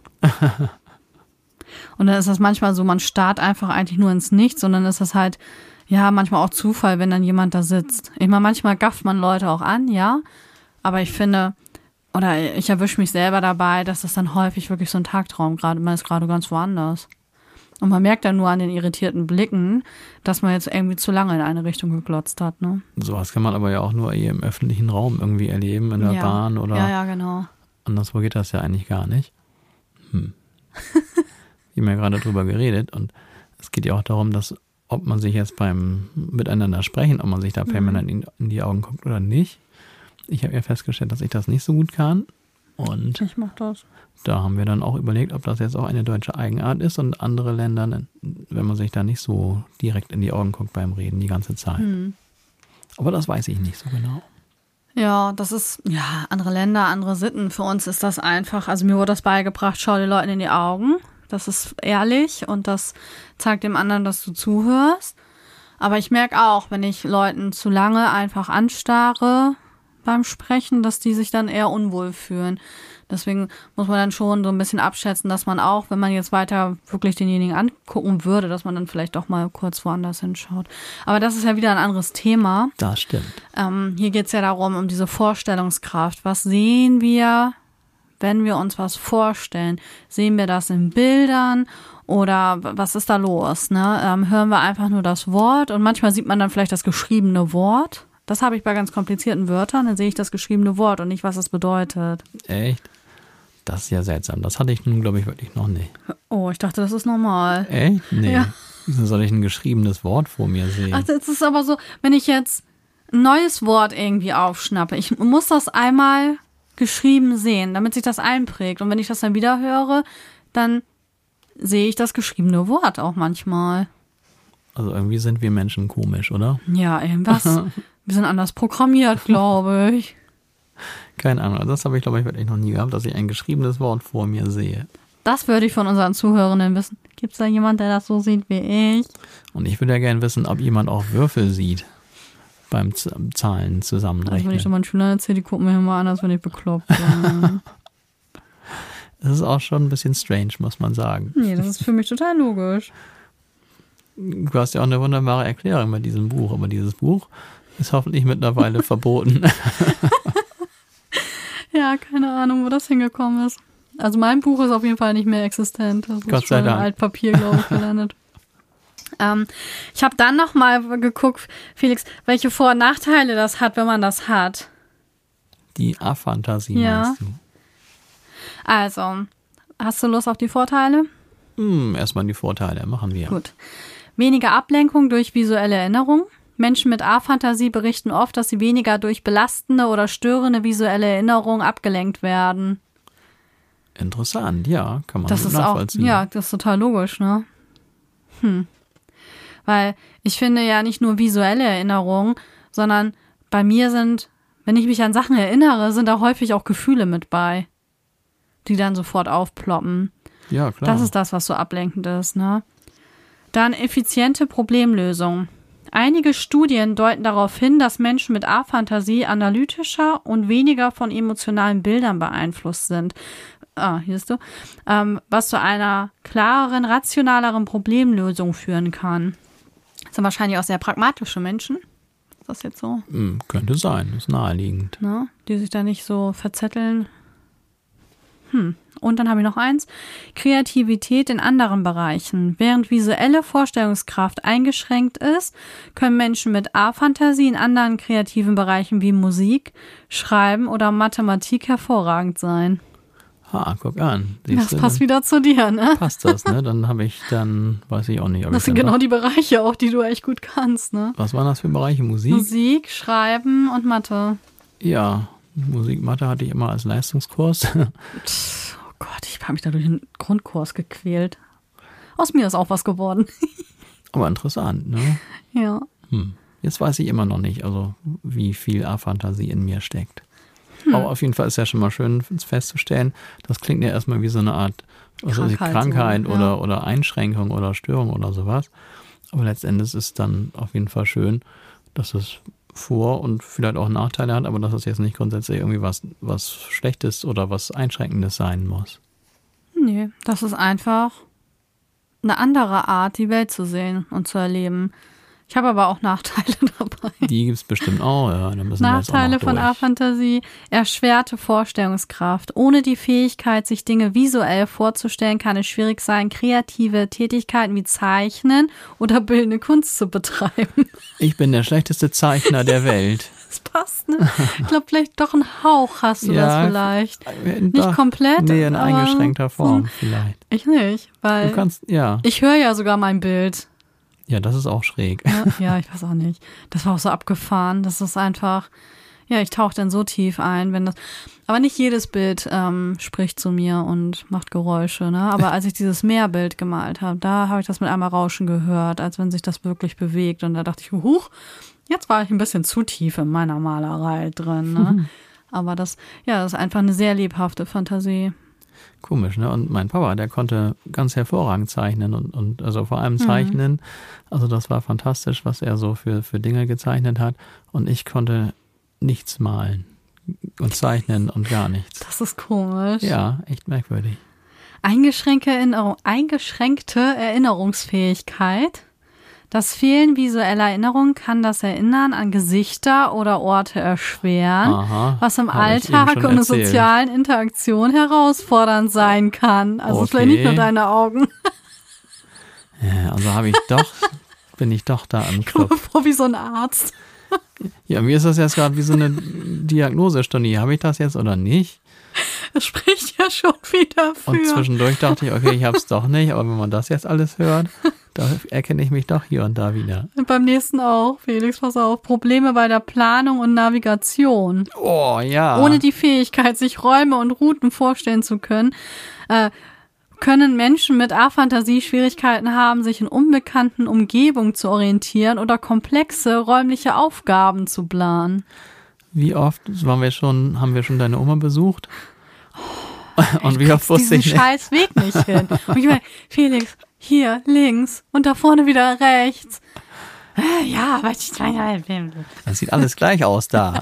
Und dann ist das manchmal so, man starrt einfach eigentlich nur ins Nichts, und dann ist das halt, ja, manchmal auch Zufall, wenn dann jemand da sitzt. Ich meine, manchmal gafft man Leute auch an, ja. Aber ich finde... Oder ich erwische mich selber dabei, dass das dann häufig wirklich so ein Tagtraum gerade, man ist gerade ganz woanders. Und man merkt dann nur an den irritierten Blicken, dass man jetzt irgendwie zu lange in eine Richtung geglotzt hat, ne? Sowas kann man aber ja auch nur hier im öffentlichen Raum irgendwie erleben, in der ja. Bahn oder. Ja, ja, genau. Anderswo geht das ja eigentlich gar nicht. Hm. Wir haben ja gerade drüber geredet, und es geht ja auch darum, dass, ob man sich jetzt beim Miteinander sprechen, ob man sich da permanent mhm. in, in die Augen guckt oder nicht. Ich habe ja festgestellt, dass ich das nicht so gut kann. Und ich mach das. Da haben wir dann auch überlegt, ob das jetzt auch eine deutsche Eigenart ist, und andere Länder, wenn man sich da nicht so direkt in die Augen guckt beim Reden die ganze Zeit. Hm. Aber das weiß ich nicht so genau. Ja, das ist, ja, andere Länder, andere Sitten. Für uns ist das einfach, also mir wurde das beigebracht, schau den Leuten in die Augen. Das ist ehrlich und das zeigt dem anderen, dass du zuhörst. Aber ich merke auch, wenn ich Leuten zu lange einfach anstarre beim Sprechen, dass die sich dann eher unwohl fühlen. Deswegen muss man dann schon so ein bisschen abschätzen, dass man auch, wenn man jetzt weiter wirklich denjenigen angucken würde, dass man dann vielleicht doch mal kurz woanders hinschaut. Aber das ist ja wieder ein anderes Thema. Das stimmt. Ähm, hier geht es ja darum, um diese Vorstellungskraft. Was sehen wir, wenn wir uns was vorstellen? Sehen wir das in Bildern oder was ist da los? Ne? Ähm, hören wir einfach nur das Wort, und manchmal sieht man dann vielleicht das geschriebene Wort. Das habe ich bei ganz komplizierten Wörtern, dann sehe ich das geschriebene Wort und nicht, was es bedeutet. Echt? Das ist ja seltsam. Das hatte ich nun, glaube ich, wirklich noch nicht. Oh, ich dachte, das ist normal. Echt? Nee. Ja. Wieso soll ich ein geschriebenes Wort vor mir sehen? Ach, das ist aber so, wenn ich jetzt ein neues Wort irgendwie aufschnappe, ich muss das einmal geschrieben sehen, damit sich das einprägt. Und wenn ich das dann wieder höre, dann sehe ich das geschriebene Wort auch manchmal. Also irgendwie sind wir Menschen komisch, oder? Ja, irgendwas. Wir sind anders programmiert, glaube ich. Keine Ahnung. Das habe ich, glaube ich, wirklich noch nie gehabt, dass ich ein geschriebenes Wort vor mir sehe. Das würde ich von unseren Zuhörenden wissen. Gibt es da jemanden, der das so sieht wie ich? Und ich würde ja gerne wissen, ob jemand auch Würfel sieht beim Z- Zahlen zusammenrechnen. Also wenn ich so meinen Schülern erzähle, die gucken mir immer an, als wenn ich bekloppt bin. Das ist auch schon ein bisschen strange, muss man sagen. Nee, das ist für mich total logisch. Du hast ja auch eine wunderbare Erklärung bei diesem Buch, aber dieses Buch ist hoffentlich mittlerweile verboten. Ja, keine Ahnung, wo das hingekommen ist. Also mein Buch ist auf jeden Fall nicht mehr existent. Das Gott ist sei schon Dank. in Altpapier, glaube ich, gelandet. ähm, ich habe dann noch mal geguckt, Felix, welche Vor- und Nachteile das hat, wenn man das hat. Die Aphantasie, ja. Meinst du? Also, hast du Lust auf die Vorteile? Hm, erstmal die Vorteile, machen wir. Gut. Weniger Ablenkung durch visuelle Erinnerung. Menschen mit Aphantasie berichten oft, dass sie weniger durch belastende oder störende visuelle Erinnerungen abgelenkt werden. Interessant, ja, kann man das gut ist nachvollziehen. Auch, ja, das ist total logisch, ne? Hm. Weil ich finde ja nicht nur visuelle Erinnerungen, sondern bei mir sind, wenn ich mich an Sachen erinnere, sind da häufig auch Gefühle mit bei, die dann sofort aufploppen. Ja, klar. Das ist das, was so ablenkend ist, ne? Dann effiziente Problemlösung. Einige Studien deuten darauf hin, dass Menschen mit Aphantasie analytischer und weniger von emotionalen Bildern beeinflusst sind. Ah, hier ist du. Ähm, was zu einer klareren, rationaleren Problemlösung führen kann. Das sind wahrscheinlich auch sehr pragmatische Menschen. Ist das jetzt so? Hm, könnte sein, ist naheliegend. Ne? Die sich da nicht so verzetteln. Hm. Und dann habe ich noch eins. Kreativität in anderen Bereichen. Während visuelle Vorstellungskraft eingeschränkt ist, können Menschen mit A-Fantasie in anderen kreativen Bereichen wie Musik, Schreiben oder Mathematik hervorragend sein. Ha, guck an. Das passt wieder zu dir, ne? Passt das, ne? Dann habe ich dann, weiß ich auch nicht. Ob das ich sind dann genau die Bereiche auch, die du echt gut kannst, ne? Was waren das für Bereiche? Musik? Musik, Schreiben und Mathe. Ja, Musik, Mathe hatte ich immer als Leistungskurs. Oh Gott, ich habe mich da durch den Grundkurs gequält. Aus mir ist auch was geworden. Aber interessant, ne? Ja. Hm. Jetzt weiß ich immer noch nicht, also wie viel A-Fantasie in mir steckt. Hm. Aber auf jeden Fall ist ja schon mal schön festzustellen, das klingt ja erstmal wie so eine Art was Krankheit, weiß ich, Krankheit so, ja. oder, oder Einschränkung oder Störung oder sowas. Aber letztendlich ist es dann auf jeden Fall schön, dass es Vor- und vielleicht auch Nachteile hat, aber dass es jetzt nicht grundsätzlich irgendwie was, was Schlechtes oder was Einschränkendes sein muss. Nee, das ist einfach eine andere Art, die Welt zu sehen und zu erleben. Ich habe aber auch Nachteile dabei. Die gibt es bestimmt auch, ja. Da müssen Nachteile wir jetzt auch noch von A-Fantasie, erschwerte Vorstellungskraft. Ohne die Fähigkeit, sich Dinge visuell vorzustellen, kann es schwierig sein, kreative Tätigkeiten wie Zeichnen oder bildende Kunst zu betreiben. Ich bin der schlechteste Zeichner der Welt. Das passt, ne? Ich glaube, vielleicht doch einen Hauch hast du ja, das vielleicht. Nicht doch, komplett. Nee, in eingeschränkter Form so, vielleicht. Ich nicht, weil du kannst, ja. ich höre ja sogar mein Bild. Ja, das ist auch schräg. Ja, ja, ich weiß auch nicht. Das war auch so abgefahren. Das ist einfach, ja, ich tauche dann so tief ein, wenn das. Aber nicht jedes Bild ähm, spricht zu mir und macht Geräusche, ne? Aber als ich dieses Meerbild gemalt habe, da habe ich das mit einmal Rauschen gehört, als wenn sich das wirklich bewegt. Und da dachte ich, huch, jetzt war ich ein bisschen zu tief in meiner Malerei drin, ne? Mhm. Aber das, ja, das ist einfach eine sehr lebhafte Fantasie. Komisch, ne? Und mein Papa, der konnte ganz hervorragend zeichnen und, und also vor allem zeichnen. Mhm. Also das war fantastisch, was er so für, für Dinge gezeichnet hat. Und ich konnte nichts malen und zeichnen und gar nichts. Das ist komisch. Ja, echt merkwürdig. Eingeschränkte Erinnerung, eingeschränkte Erinnerungsfähigkeit. Das Fehlen visueller Erinnerung kann das Erinnern an Gesichter oder Orte erschweren, Aha, was im Alltag und in sozialen Interaktionen herausfordernd sein kann. Also okay. Vielleicht nicht nur deine Augen. Ja, also habe ich doch, bin ich doch da am Club. Guck mal vor wie so ein Arzt. Ja, mir ist das jetzt gerade wie so eine Diagnosestunde. Habe ich das jetzt oder nicht? Das spricht ja schon wieder für. Und zwischendurch dachte ich, okay, ich habe es doch nicht. Aber wenn man das jetzt alles hört, da erkenne ich mich doch hier und da wieder. Und beim nächsten auch, Felix, pass auf. Probleme bei der Planung und Navigation. Oh, ja. Ohne die Fähigkeit, sich Räume und Routen vorstellen zu können, äh, können Menschen mit A-Fantasie Schwierigkeiten haben, sich in unbekannten Umgebungen zu orientieren oder komplexe räumliche Aufgaben zu planen. Wie oft waren wir schon, haben wir schon deine Oma besucht? Oh, und wie oft wusste ich diesen scheiß Weg nicht hin. Und ich meine, Felix, hier links und da vorne wieder rechts. Ja, aber ich meine, das sieht alles gleich aus da.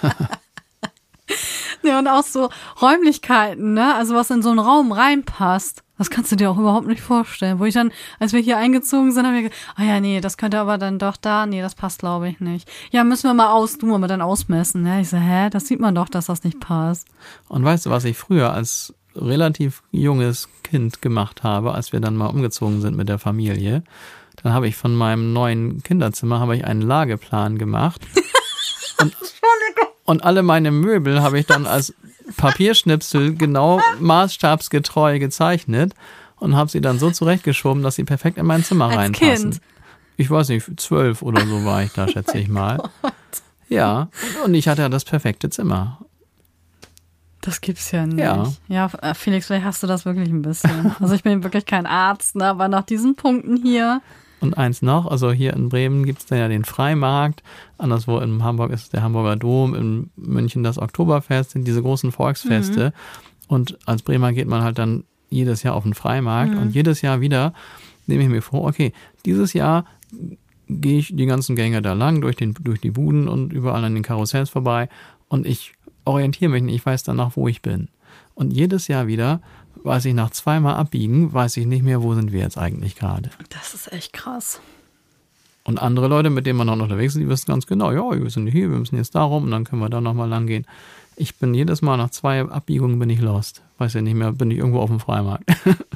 Ja, und auch so Räumlichkeiten, ne? Also was in so einen Raum reinpasst. Das kannst du dir auch überhaupt nicht vorstellen. Wo ich dann, als wir hier eingezogen sind, haben wir gedacht, ah ja, nee, das könnte aber dann doch da, nee, das passt glaube ich nicht. Ja, müssen wir mal aus, du mal dann ausmessen. Ja, ich so, hä, das sieht man doch, dass das nicht passt. Und weißt du, was ich früher als relativ junges Kind gemacht habe, als wir dann mal umgezogen sind mit der Familie? Dann habe ich von meinem neuen Kinderzimmer habe ich einen Lageplan gemacht. und, und alle meine Möbel habe ich dann als Papierschnipsel genau maßstabsgetreu gezeichnet und habe sie dann so zurechtgeschoben, dass sie perfekt in mein Zimmer als reinpassen. Kind. Ich weiß nicht, zwölf oder so war ich da, schätze ich mal. Ja, und ich hatte ja das perfekte Zimmer. Das gibt's ja nicht. Ja. Ja, Felix, vielleicht hast du das wirklich ein bisschen. Also ich bin wirklich kein Arzt, ne, aber nach diesen Punkten hier. Und eins noch, also hier in Bremen gibt es dann ja den Freimarkt, anderswo in Hamburg ist der Hamburger Dom, in München das Oktoberfest, sind diese großen Volksfeste. Mhm. Und als Bremer geht man halt dann jedes Jahr auf den Freimarkt mhm. und jedes Jahr wieder nehme ich mir vor, okay, dieses Jahr gehe ich die ganzen Gänge da lang, durch, den, durch die Buden und überall an den Karussells vorbei und ich orientiere mich nicht, ich weiß danach, wo ich bin. Und jedes Jahr wieder weiß ich nach zweimal abbiegen, weiß ich nicht mehr, wo sind wir jetzt eigentlich gerade. Das ist echt krass. Und andere Leute, mit denen man auch noch unterwegs ist, die wissen ganz genau, ja, wir sind hier, wir müssen jetzt da rum und dann können wir da nochmal lang gehen. Ich bin jedes Mal nach zwei Abbiegungen bin ich lost. Weiß ja nicht mehr, bin ich irgendwo auf dem Freimarkt.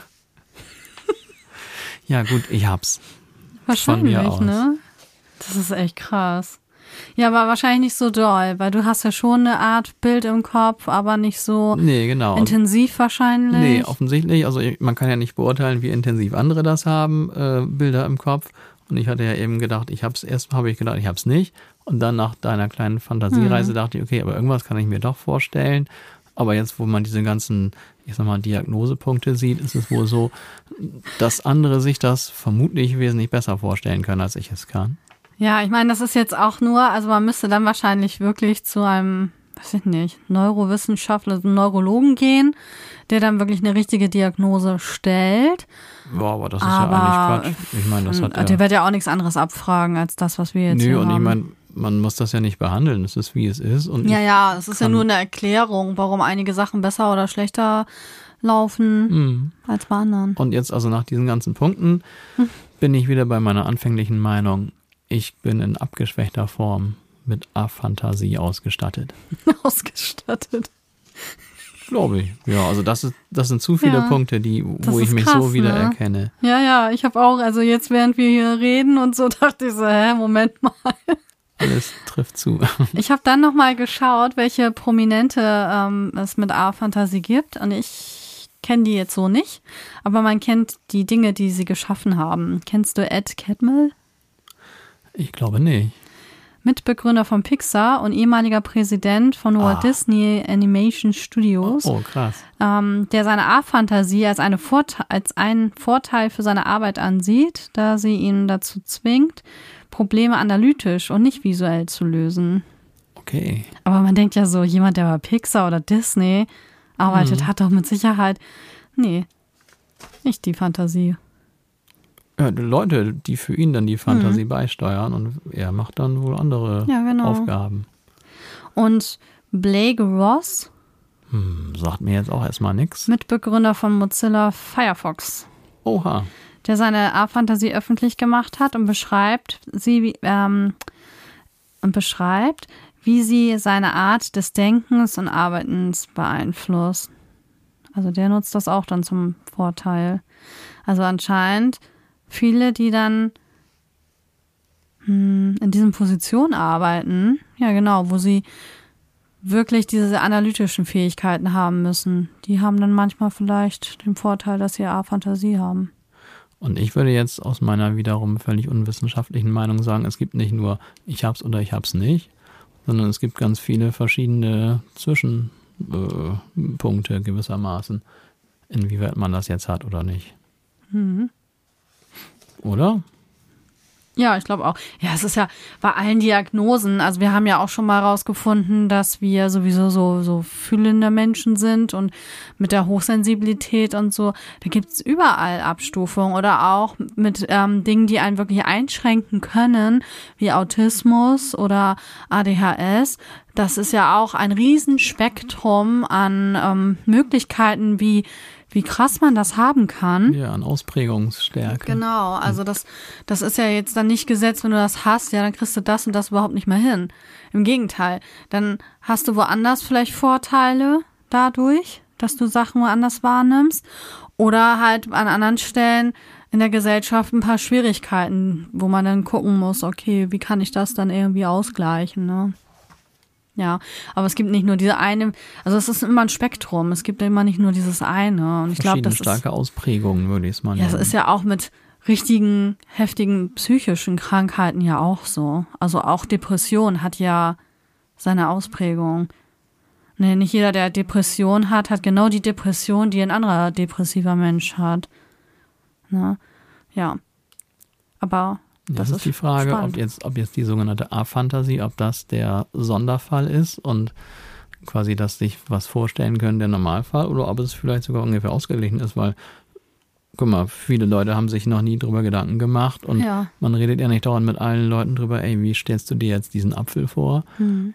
Ja gut, ich hab's. Wahrscheinlich, ne? Das ist echt krass. Ja, aber wahrscheinlich nicht so doll, weil du hast ja schon eine Art Bild im Kopf, aber nicht so nee, genau. intensiv wahrscheinlich. Nee, offensichtlich. Also man kann ja nicht beurteilen, wie intensiv andere das haben, äh, Bilder im Kopf. Und ich hatte ja eben gedacht, ich hab's erst habe ich gedacht, ich hab's nicht. Und dann nach deiner kleinen Fantasiereise mhm. dachte ich, okay, aber irgendwas kann ich mir doch vorstellen. Aber jetzt, wo man diese ganzen, ich sag mal, Diagnosepunkte sieht, ist es wohl so, dass andere sich das vermutlich wesentlich besser vorstellen können, als ich es kann. Ja, ich meine, das ist jetzt auch nur, also man müsste dann wahrscheinlich wirklich zu einem, weiß ich nicht, Neurowissenschaftler, einem Neurologen gehen, der dann wirklich eine richtige Diagnose stellt. Ja, aber das ist aber ja eigentlich Quatsch. Ich meine, das hat ja, der wird ja auch nichts anderes abfragen, als das, was wir jetzt nö, hier und haben. ich meine, man muss das ja nicht behandeln, es ist, wie es ist. Und ja, ja, es ist ja nur eine Erklärung, warum einige Sachen besser oder schlechter laufen mhm. als bei anderen. Und jetzt also nach diesen ganzen Punkten hm. bin ich wieder bei meiner anfänglichen Meinung, ich bin in abgeschwächter Form mit Aphantasie ausgestattet. Ausgestattet? Glaube ich. Ja, also das ist, das sind zu viele ja, Punkte, die, wo ich mich krass, so wieder ne? erkenne. Ja, ja, ich habe auch, also jetzt während wir hier reden und so, dachte ich so, hä, Moment mal. Alles trifft zu. Ich habe dann nochmal geschaut, welche Prominente ähm, es mit Aphantasie gibt und ich kenne die jetzt so nicht, aber man kennt die Dinge, die sie geschaffen haben. Kennst du Ed Catmull? Ich glaube nicht. Mitbegründer von Pixar und ehemaliger Präsident von Walt ah. Disney Animation Studios. Oh, krass. Ähm, der seine Aphantasie als, eine Vorte- als einen Vorteil für seine Arbeit ansieht, da sie ihn dazu zwingt, Probleme analytisch und nicht visuell zu lösen. Okay. Aber man denkt ja so, jemand, der bei Pixar oder Disney arbeitet, hm. hat doch mit Sicherheit, nee, nicht die Fantasie. Ja, die Leute, die für ihn dann die Fantasie mhm. beisteuern und er macht dann wohl andere ja, genau. Aufgaben. Und Blake Ross, hm, sagt mir jetzt auch erstmal nichts. Mitbegründer von Mozilla Firefox. Oha. Der seine Aphantasie öffentlich gemacht hat und beschreibt, sie, ähm, und beschreibt, wie sie seine Art des Denkens und Arbeitens beeinflusst. Also der nutzt das auch dann zum Vorteil. Also anscheinend viele, die dann hm, in diesen Positionen arbeiten, ja genau, wo sie wirklich diese analytischen Fähigkeiten haben müssen, die haben dann manchmal vielleicht den Vorteil, dass sie Aphantasie haben. Und ich würde jetzt aus meiner wiederum völlig unwissenschaftlichen Meinung sagen, es gibt nicht nur ich hab's oder ich hab's nicht, sondern es gibt ganz viele verschiedene Zwischenpunkte äh, gewissermaßen, inwieweit man das jetzt hat oder nicht. Mhm. Oder? Ja, ich glaube auch. Ja, es ist ja bei allen Diagnosen, also wir haben ja auch schon mal rausgefunden, dass wir sowieso so, so fühlende Menschen sind und mit der Hochsensibilität und so, da gibt es überall Abstufungen oder auch mit ähm, Dingen, die einen wirklich einschränken können, wie Autismus oder A D H S. Das ist ja auch ein Riesenspektrum an ähm, Möglichkeiten, wie wie krass man das haben kann. Ja, an Ausprägungsstärke. Genau, also das, das ist ja jetzt dann nicht gesetzt, wenn du das hast, ja, dann kriegst du das und das überhaupt nicht mehr hin. Im Gegenteil, dann hast du woanders vielleicht Vorteile dadurch, dass du Sachen woanders wahrnimmst oder halt an anderen Stellen in der Gesellschaft ein paar Schwierigkeiten, wo man dann gucken muss, okay, wie kann ich das dann irgendwie ausgleichen, ne? Ja, aber es gibt nicht nur diese eine, also es ist immer ein Spektrum, es gibt immer nicht nur dieses eine. Und ich glaube, das ist starke Ausprägungen, würde ich es mal nennen. Ja, es ist ja auch mit richtigen, heftigen psychischen Krankheiten ja auch so. Also auch Depression hat ja seine Ausprägung. Nee, nicht jeder, der Depression hat, hat genau die Depression, die ein anderer depressiver Mensch hat. Ne? Ja, aber Das, das ist die Frage, ob jetzt, ob jetzt die sogenannte Aphantasie, ob das der Sonderfall ist und quasi, dass sich was vorstellen können, der Normalfall, oder ob es vielleicht sogar ungefähr ausgeglichen ist, weil, guck mal, viele Leute haben sich noch nie drüber Gedanken gemacht und ja. man redet ja nicht dauernd mit allen Leuten drüber, ey, wie stellst du dir jetzt diesen Apfel vor? Hm.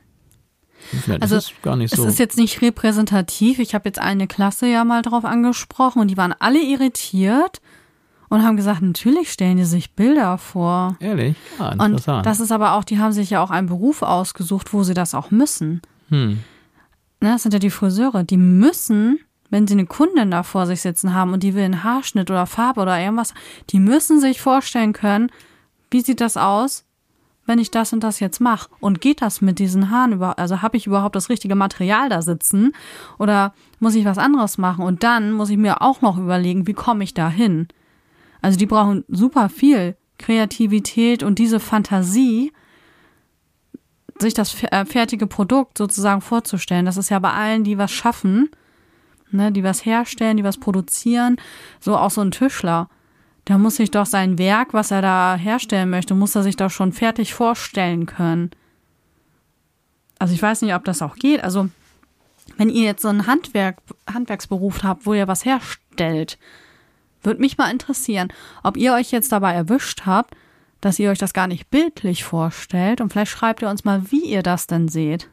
Also ist gar nicht so. Es ist jetzt nicht repräsentativ. Ich habe jetzt eine Klasse ja mal drauf angesprochen und die waren alle irritiert und haben gesagt, natürlich stellen die sich Bilder vor. Ehrlich? Ja, interessant. Und das ist aber auch, die haben sich ja auch einen Beruf ausgesucht, wo sie das auch müssen. Hm. Ne, das sind ja die Friseure, die müssen, wenn sie eine Kundin da vor sich sitzen haben und die will einen Haarschnitt oder Farbe oder irgendwas, die müssen sich vorstellen können, wie sieht das aus, wenn ich das und das jetzt mache? Und geht das mit diesen Haaren überhaupt? Also habe ich überhaupt das richtige Material da sitzen? Oder muss ich was anderes machen? Und dann muss ich mir auch noch überlegen, wie komme ich da hin? Also die brauchen super viel Kreativität und diese Fantasie, sich das fertige Produkt sozusagen vorzustellen. Das ist ja bei allen, die was schaffen, ne, die was herstellen, die was produzieren, so auch so ein Tischler. Da muss sich doch sein Werk, was er da herstellen möchte, muss er sich doch schon fertig vorstellen können. Also ich weiß nicht, ob das auch geht. Also wenn ihr jetzt so einen Handwerk, Handwerksberuf habt, wo ihr was herstellt, würde mich mal interessieren, ob ihr euch jetzt dabei erwischt habt, dass ihr euch das gar nicht bildlich vorstellt und vielleicht schreibt ihr uns mal, wie ihr das denn seht.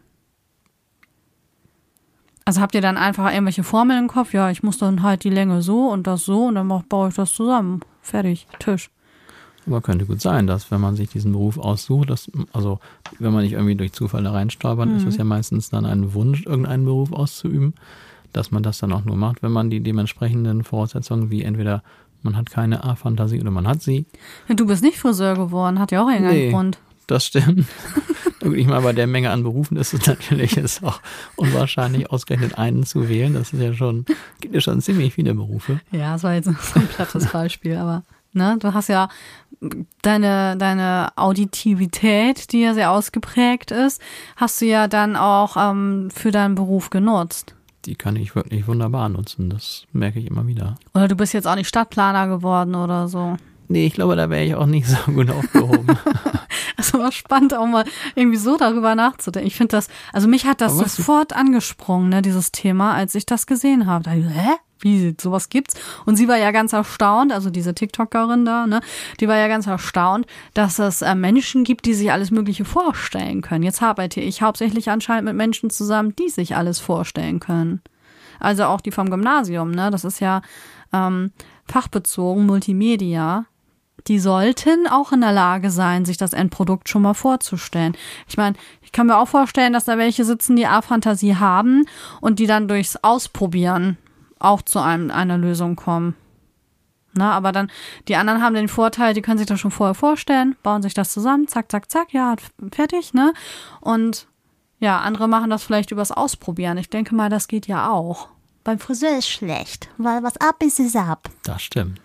Also habt ihr dann einfach irgendwelche Formeln im Kopf? Ja, ich muss dann halt die Länge so und das so und dann baue ich das zusammen. Fertig, Tisch. Aber könnte gut sein, dass wenn man sich diesen Beruf aussucht, dass, also wenn man nicht irgendwie durch Zufall da reinstolpert, mhm. ist es ja meistens dann ein Wunsch, irgendeinen Beruf auszuüben, dass man das dann auch nur macht, wenn man die dementsprechenden Voraussetzungen wie entweder man hat keine A-Fantasie oder man hat sie. Ja, du bist nicht Friseur geworden, hat ja auch irgendeinen nee, Grund. Das stimmt. Ich meine, bei der Menge an Berufen ist es natürlich ist auch unwahrscheinlich, ausgerechnet einen zu wählen. Das ist ja schon, gibt ja schon ziemlich viele Berufe. Ja, das war jetzt so ein plattes Beispiel, aber ne, du hast ja deine, deine Auditivität, die ja sehr ausgeprägt ist, hast du ja dann auch ähm, für deinen Beruf genutzt. Die kann ich wirklich wunderbar nutzen, das merke ich immer wieder. Oder du bist jetzt auch nicht Stadtplaner geworden oder so. Nee, ich glaube, da wäre ich auch nicht so gut aufgehoben. Das war spannend, auch mal irgendwie so darüber nachzudenken. Ich finde das, also mich hat das sofort angesprungen, ne, dieses Thema, als ich das gesehen habe. Da dachte ich, hä? Wie, sowas gibt's? Und sie war ja ganz erstaunt, also diese TikTokerin da, ne, die war ja ganz erstaunt, dass es äh, Menschen gibt, die sich alles Mögliche vorstellen können. Jetzt arbeite ich hauptsächlich anscheinend mit Menschen zusammen, die sich alles vorstellen können. Also auch die vom Gymnasium, ne, das ist ja ähm, fachbezogen, Multimedia. Die sollten auch in der Lage sein, sich das Endprodukt schon mal vorzustellen. Ich meine, ich kann mir auch vorstellen, dass da welche sitzen, die A-Fantasie haben und die dann durchs Ausprobieren auch zu einem, einer Lösung kommen. Na, aber dann, die anderen haben den Vorteil, die können sich das schon vorher vorstellen, bauen sich das zusammen, zack, zack, zack, ja, fertig, ne? Und ja, andere machen das vielleicht übers Ausprobieren. Ich denke mal, das geht ja auch. Beim Friseur ist schlecht, weil was ab ist, ist ab. Das stimmt.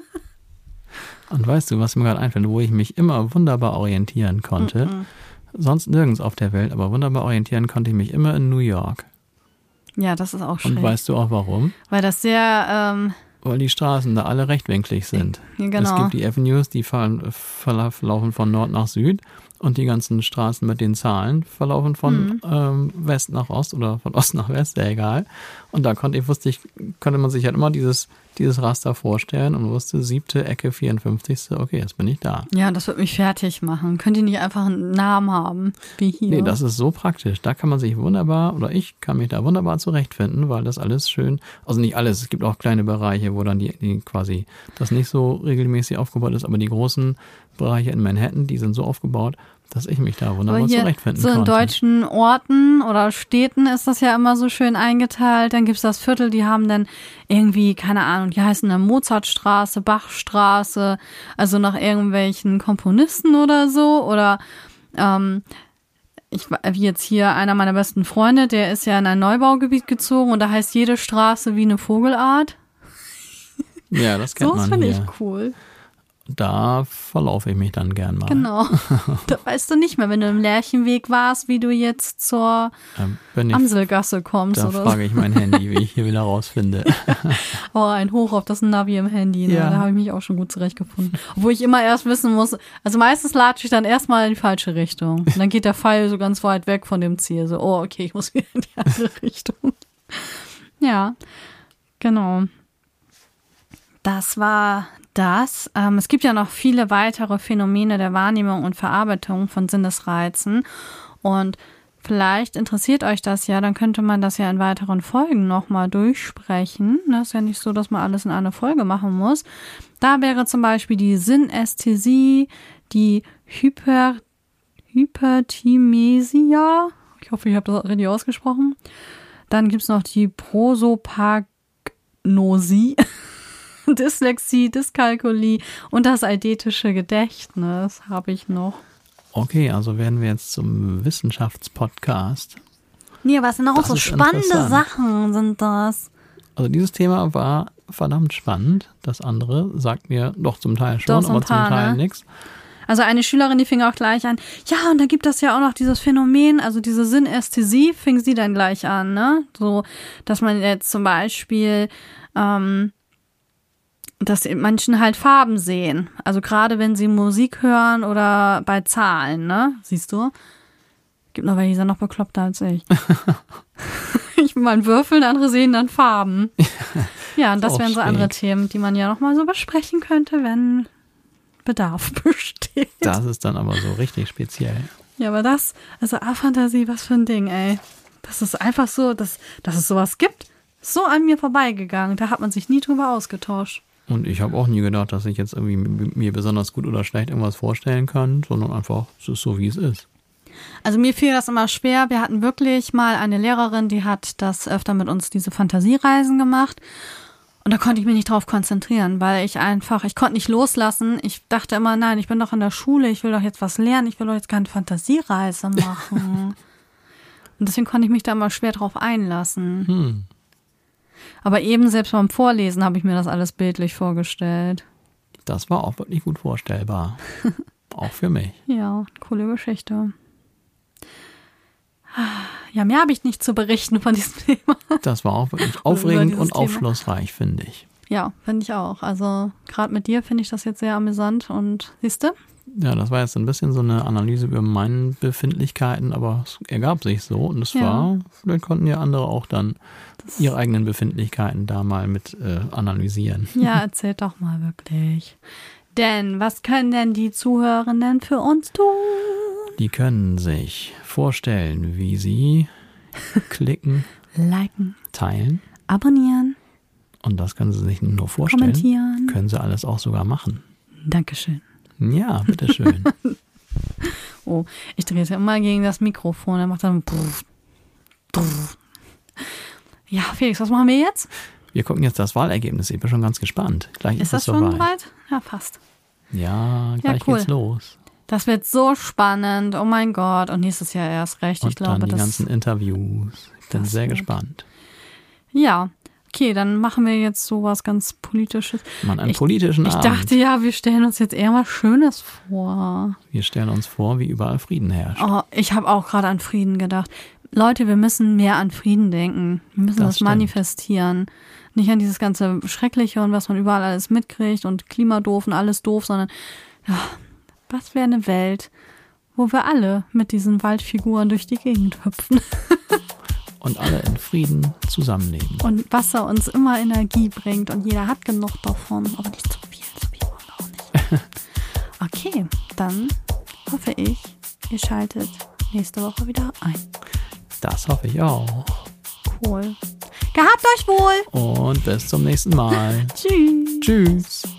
Und weißt du, was mir gerade einfällt, wo ich mich immer wunderbar orientieren konnte, Mm-mm. sonst nirgends auf der Welt, aber wunderbar orientieren konnte ich mich immer in New York. Ja, das ist auch schön. Und weißt du auch warum? Weil das sehr... Ähm Weil die Straßen da alle rechtwinklig sind. Ja, genau. Es gibt die Avenues, die fahren, verlaufen von Nord nach Süd und die ganzen Straßen mit den Zahlen verlaufen von mhm. ähm, West nach Ost oder von Ost nach West, sehr egal. Und da konnte ich, wusste ich, konnte man sich halt immer dieses, dieses Raster vorstellen und wusste, siebte Ecke, vierundfünfzigste Okay, jetzt bin ich da. Ja, das wird mich fertig machen. Könnt ihr nicht einfach einen Namen haben, wie hier? Nee, das ist so praktisch. Da kann man sich wunderbar, oder ich kann mich da wunderbar zurechtfinden, weil das alles schön, also nicht alles, es gibt auch kleine Bereiche, wo dann die, die quasi das nicht so regelmäßig aufgebaut ist, aber die großen Bereiche in Manhattan, die sind so aufgebaut, dass ich mich da wunderbar zurechtfinden so konnte. So in deutschen Orten oder Städten ist das ja immer so schön eingeteilt. Dann gibt's das Viertel, die haben dann irgendwie, keine Ahnung, die heißen dann Mozartstraße, Bachstraße, also nach irgendwelchen Komponisten oder so. Oder ähm, ich wie jetzt hier einer meiner besten Freunde, der ist ja in ein Neubaugebiet gezogen und da heißt jede Straße wie eine Vogelart. Ja, das kennt so, man das finde hier. ich cool. Da verlaufe ich mich dann gern mal. Genau. Da weißt du nicht mehr, wenn du im Lärchenweg warst, wie du jetzt zur ich, Amselgasse kommst. Da oder frage so. ich mein Handy, wie ich hier wieder rausfinde. Oh, ein Hoch auf das Navi im Handy. Ne? Ja. Da habe ich mich auch schon gut zurechtgefunden. Obwohl ich immer erst wissen muss, also meistens latsche ich dann erstmal in die falsche Richtung. Und dann geht der Pfeil so ganz weit weg von dem Ziel. So, oh, okay, ich muss wieder in die andere Richtung. Ja, genau. Das war das. Ähm, es gibt ja noch viele weitere Phänomene der Wahrnehmung und Verarbeitung von Sinnesreizen. Und vielleicht interessiert euch das ja, dann könnte man das ja in weiteren Folgen nochmal durchsprechen. Das ist ja nicht so, dass man alles in einer Folge machen muss. Da wäre zum Beispiel die Synästhesie, die Hyper, Hyperthymesia. Ich hoffe, ich habe das richtig ausgesprochen. Dann gibt's noch die Prosopagnosie, Dyslexie, Dyskalkulie und das eidetische Gedächtnis habe ich noch. Okay, also werden wir jetzt zum Wissenschaftspodcast. Nee, was sind auch das so spannende Sachen sind das. Also dieses Thema war verdammt spannend. Das andere sagt mir doch zum Teil schon, doch, so aber paar, zum Teil ne? nichts. Also eine Schülerin, die fing auch gleich an, ja, und da gibt es ja auch noch dieses Phänomen, also diese Synästhesie fing sie dann gleich an, ne? So, dass man jetzt zum Beispiel, ähm, dass Menschen halt Farben sehen. Also gerade wenn sie Musik hören oder bei Zahlen, ne? Siehst du? Gibt noch welche, die sind noch bekloppter als ich. Ich bin mal ein Würfeln, andere sehen dann Farben. Ja, und das wären so andere Themen, die man ja nochmal so besprechen könnte, wenn Bedarf besteht. Das ist dann aber so richtig speziell. Ja, aber das, also A-Fantasie, was für ein Ding, ey. Das ist einfach so, dass, dass es sowas gibt, so an mir vorbeigegangen. Da hat man sich nie drüber ausgetauscht. Und ich habe auch nie gedacht, dass ich jetzt irgendwie mir besonders gut oder schlecht irgendwas vorstellen kann, sondern einfach, es ist so, wie es ist. Also mir fiel das immer schwer. Wir hatten wirklich mal eine Lehrerin, die hat das öfter mit uns, diese Fantasiereisen gemacht. Und da konnte ich mich nicht drauf konzentrieren, weil ich einfach, ich konnte nicht loslassen. Ich dachte immer, nein, ich bin doch in der Schule, ich will doch jetzt was lernen, ich will doch jetzt keine Fantasiereise machen. Und deswegen konnte ich mich da immer schwer drauf einlassen. Hm. Aber eben selbst beim Vorlesen habe ich mir das alles bildlich vorgestellt. Das war auch wirklich gut vorstellbar. Auch für mich. Ja, coole Geschichte. Ja, mehr habe ich nicht zu berichten von diesem Thema. Das war auch wirklich aufregend und Thema. Aufschlussreich, finde ich. Ja, finde ich auch. Also gerade mit dir finde ich das jetzt sehr amüsant und siehst du? Ja, das war jetzt ein bisschen so eine Analyse über meine Befindlichkeiten, aber es ergab sich so und es ja. war, vielleicht konnten ja andere auch dann das ihre eigenen Befindlichkeiten da mal mit äh, analysieren. Ja, erzählt doch mal wirklich. Denn was können denn die Zuhörenden für uns tun? Die können sich vorstellen, wie sie klicken, liken, teilen, abonnieren. Und das können sie sich nicht nur vorstellen, kommentieren. Können sie alles auch sogar machen. Dankeschön. Ja, bitteschön. Oh, ich drehe es ja immer gegen das Mikrofon, er macht dann brrr, brrr. Ja, Felix, was machen wir jetzt? Wir gucken jetzt das Wahlergebnis. Ich bin schon ganz gespannt. Gleich ist, ist das es schon soweit. soweit? Ja, fast. Ja, gleich ja, cool. geht's los. Das wird so spannend. Oh mein Gott. Und nächstes Jahr erst recht. Und ich glaube, dann die das, ganzen Interviews. Ich bin sehr wird. gespannt. Ja, okay, dann machen wir jetzt sowas ganz Politisches. Man, einen ich, politischen ich Abend. Ich dachte ja, wir stellen uns jetzt eher was Schönes vor. Wir stellen uns vor, wie überall Frieden herrscht. Oh, ich habe auch gerade an Frieden gedacht. Leute, wir müssen mehr an Frieden denken. Wir müssen das, das manifestieren. Nicht an dieses ganze Schreckliche und was man überall alles mitkriegt und Klimadoof und alles doof, sondern ja, was wäre eine Welt, wo wir alle mit diesen Waldfiguren durch die Gegend hüpfen. Und alle in Frieden zusammenleben. Und Wasser uns immer Energie bringt und jeder hat genug davon, aber nicht zu viel, zu viel wollen wir auch nicht. Okay, dann hoffe ich, ihr schaltet nächste Woche wieder ein. Das hoffe ich auch. Cool. Gehabt euch wohl. Und bis zum nächsten Mal. Tschüss. Tschüss.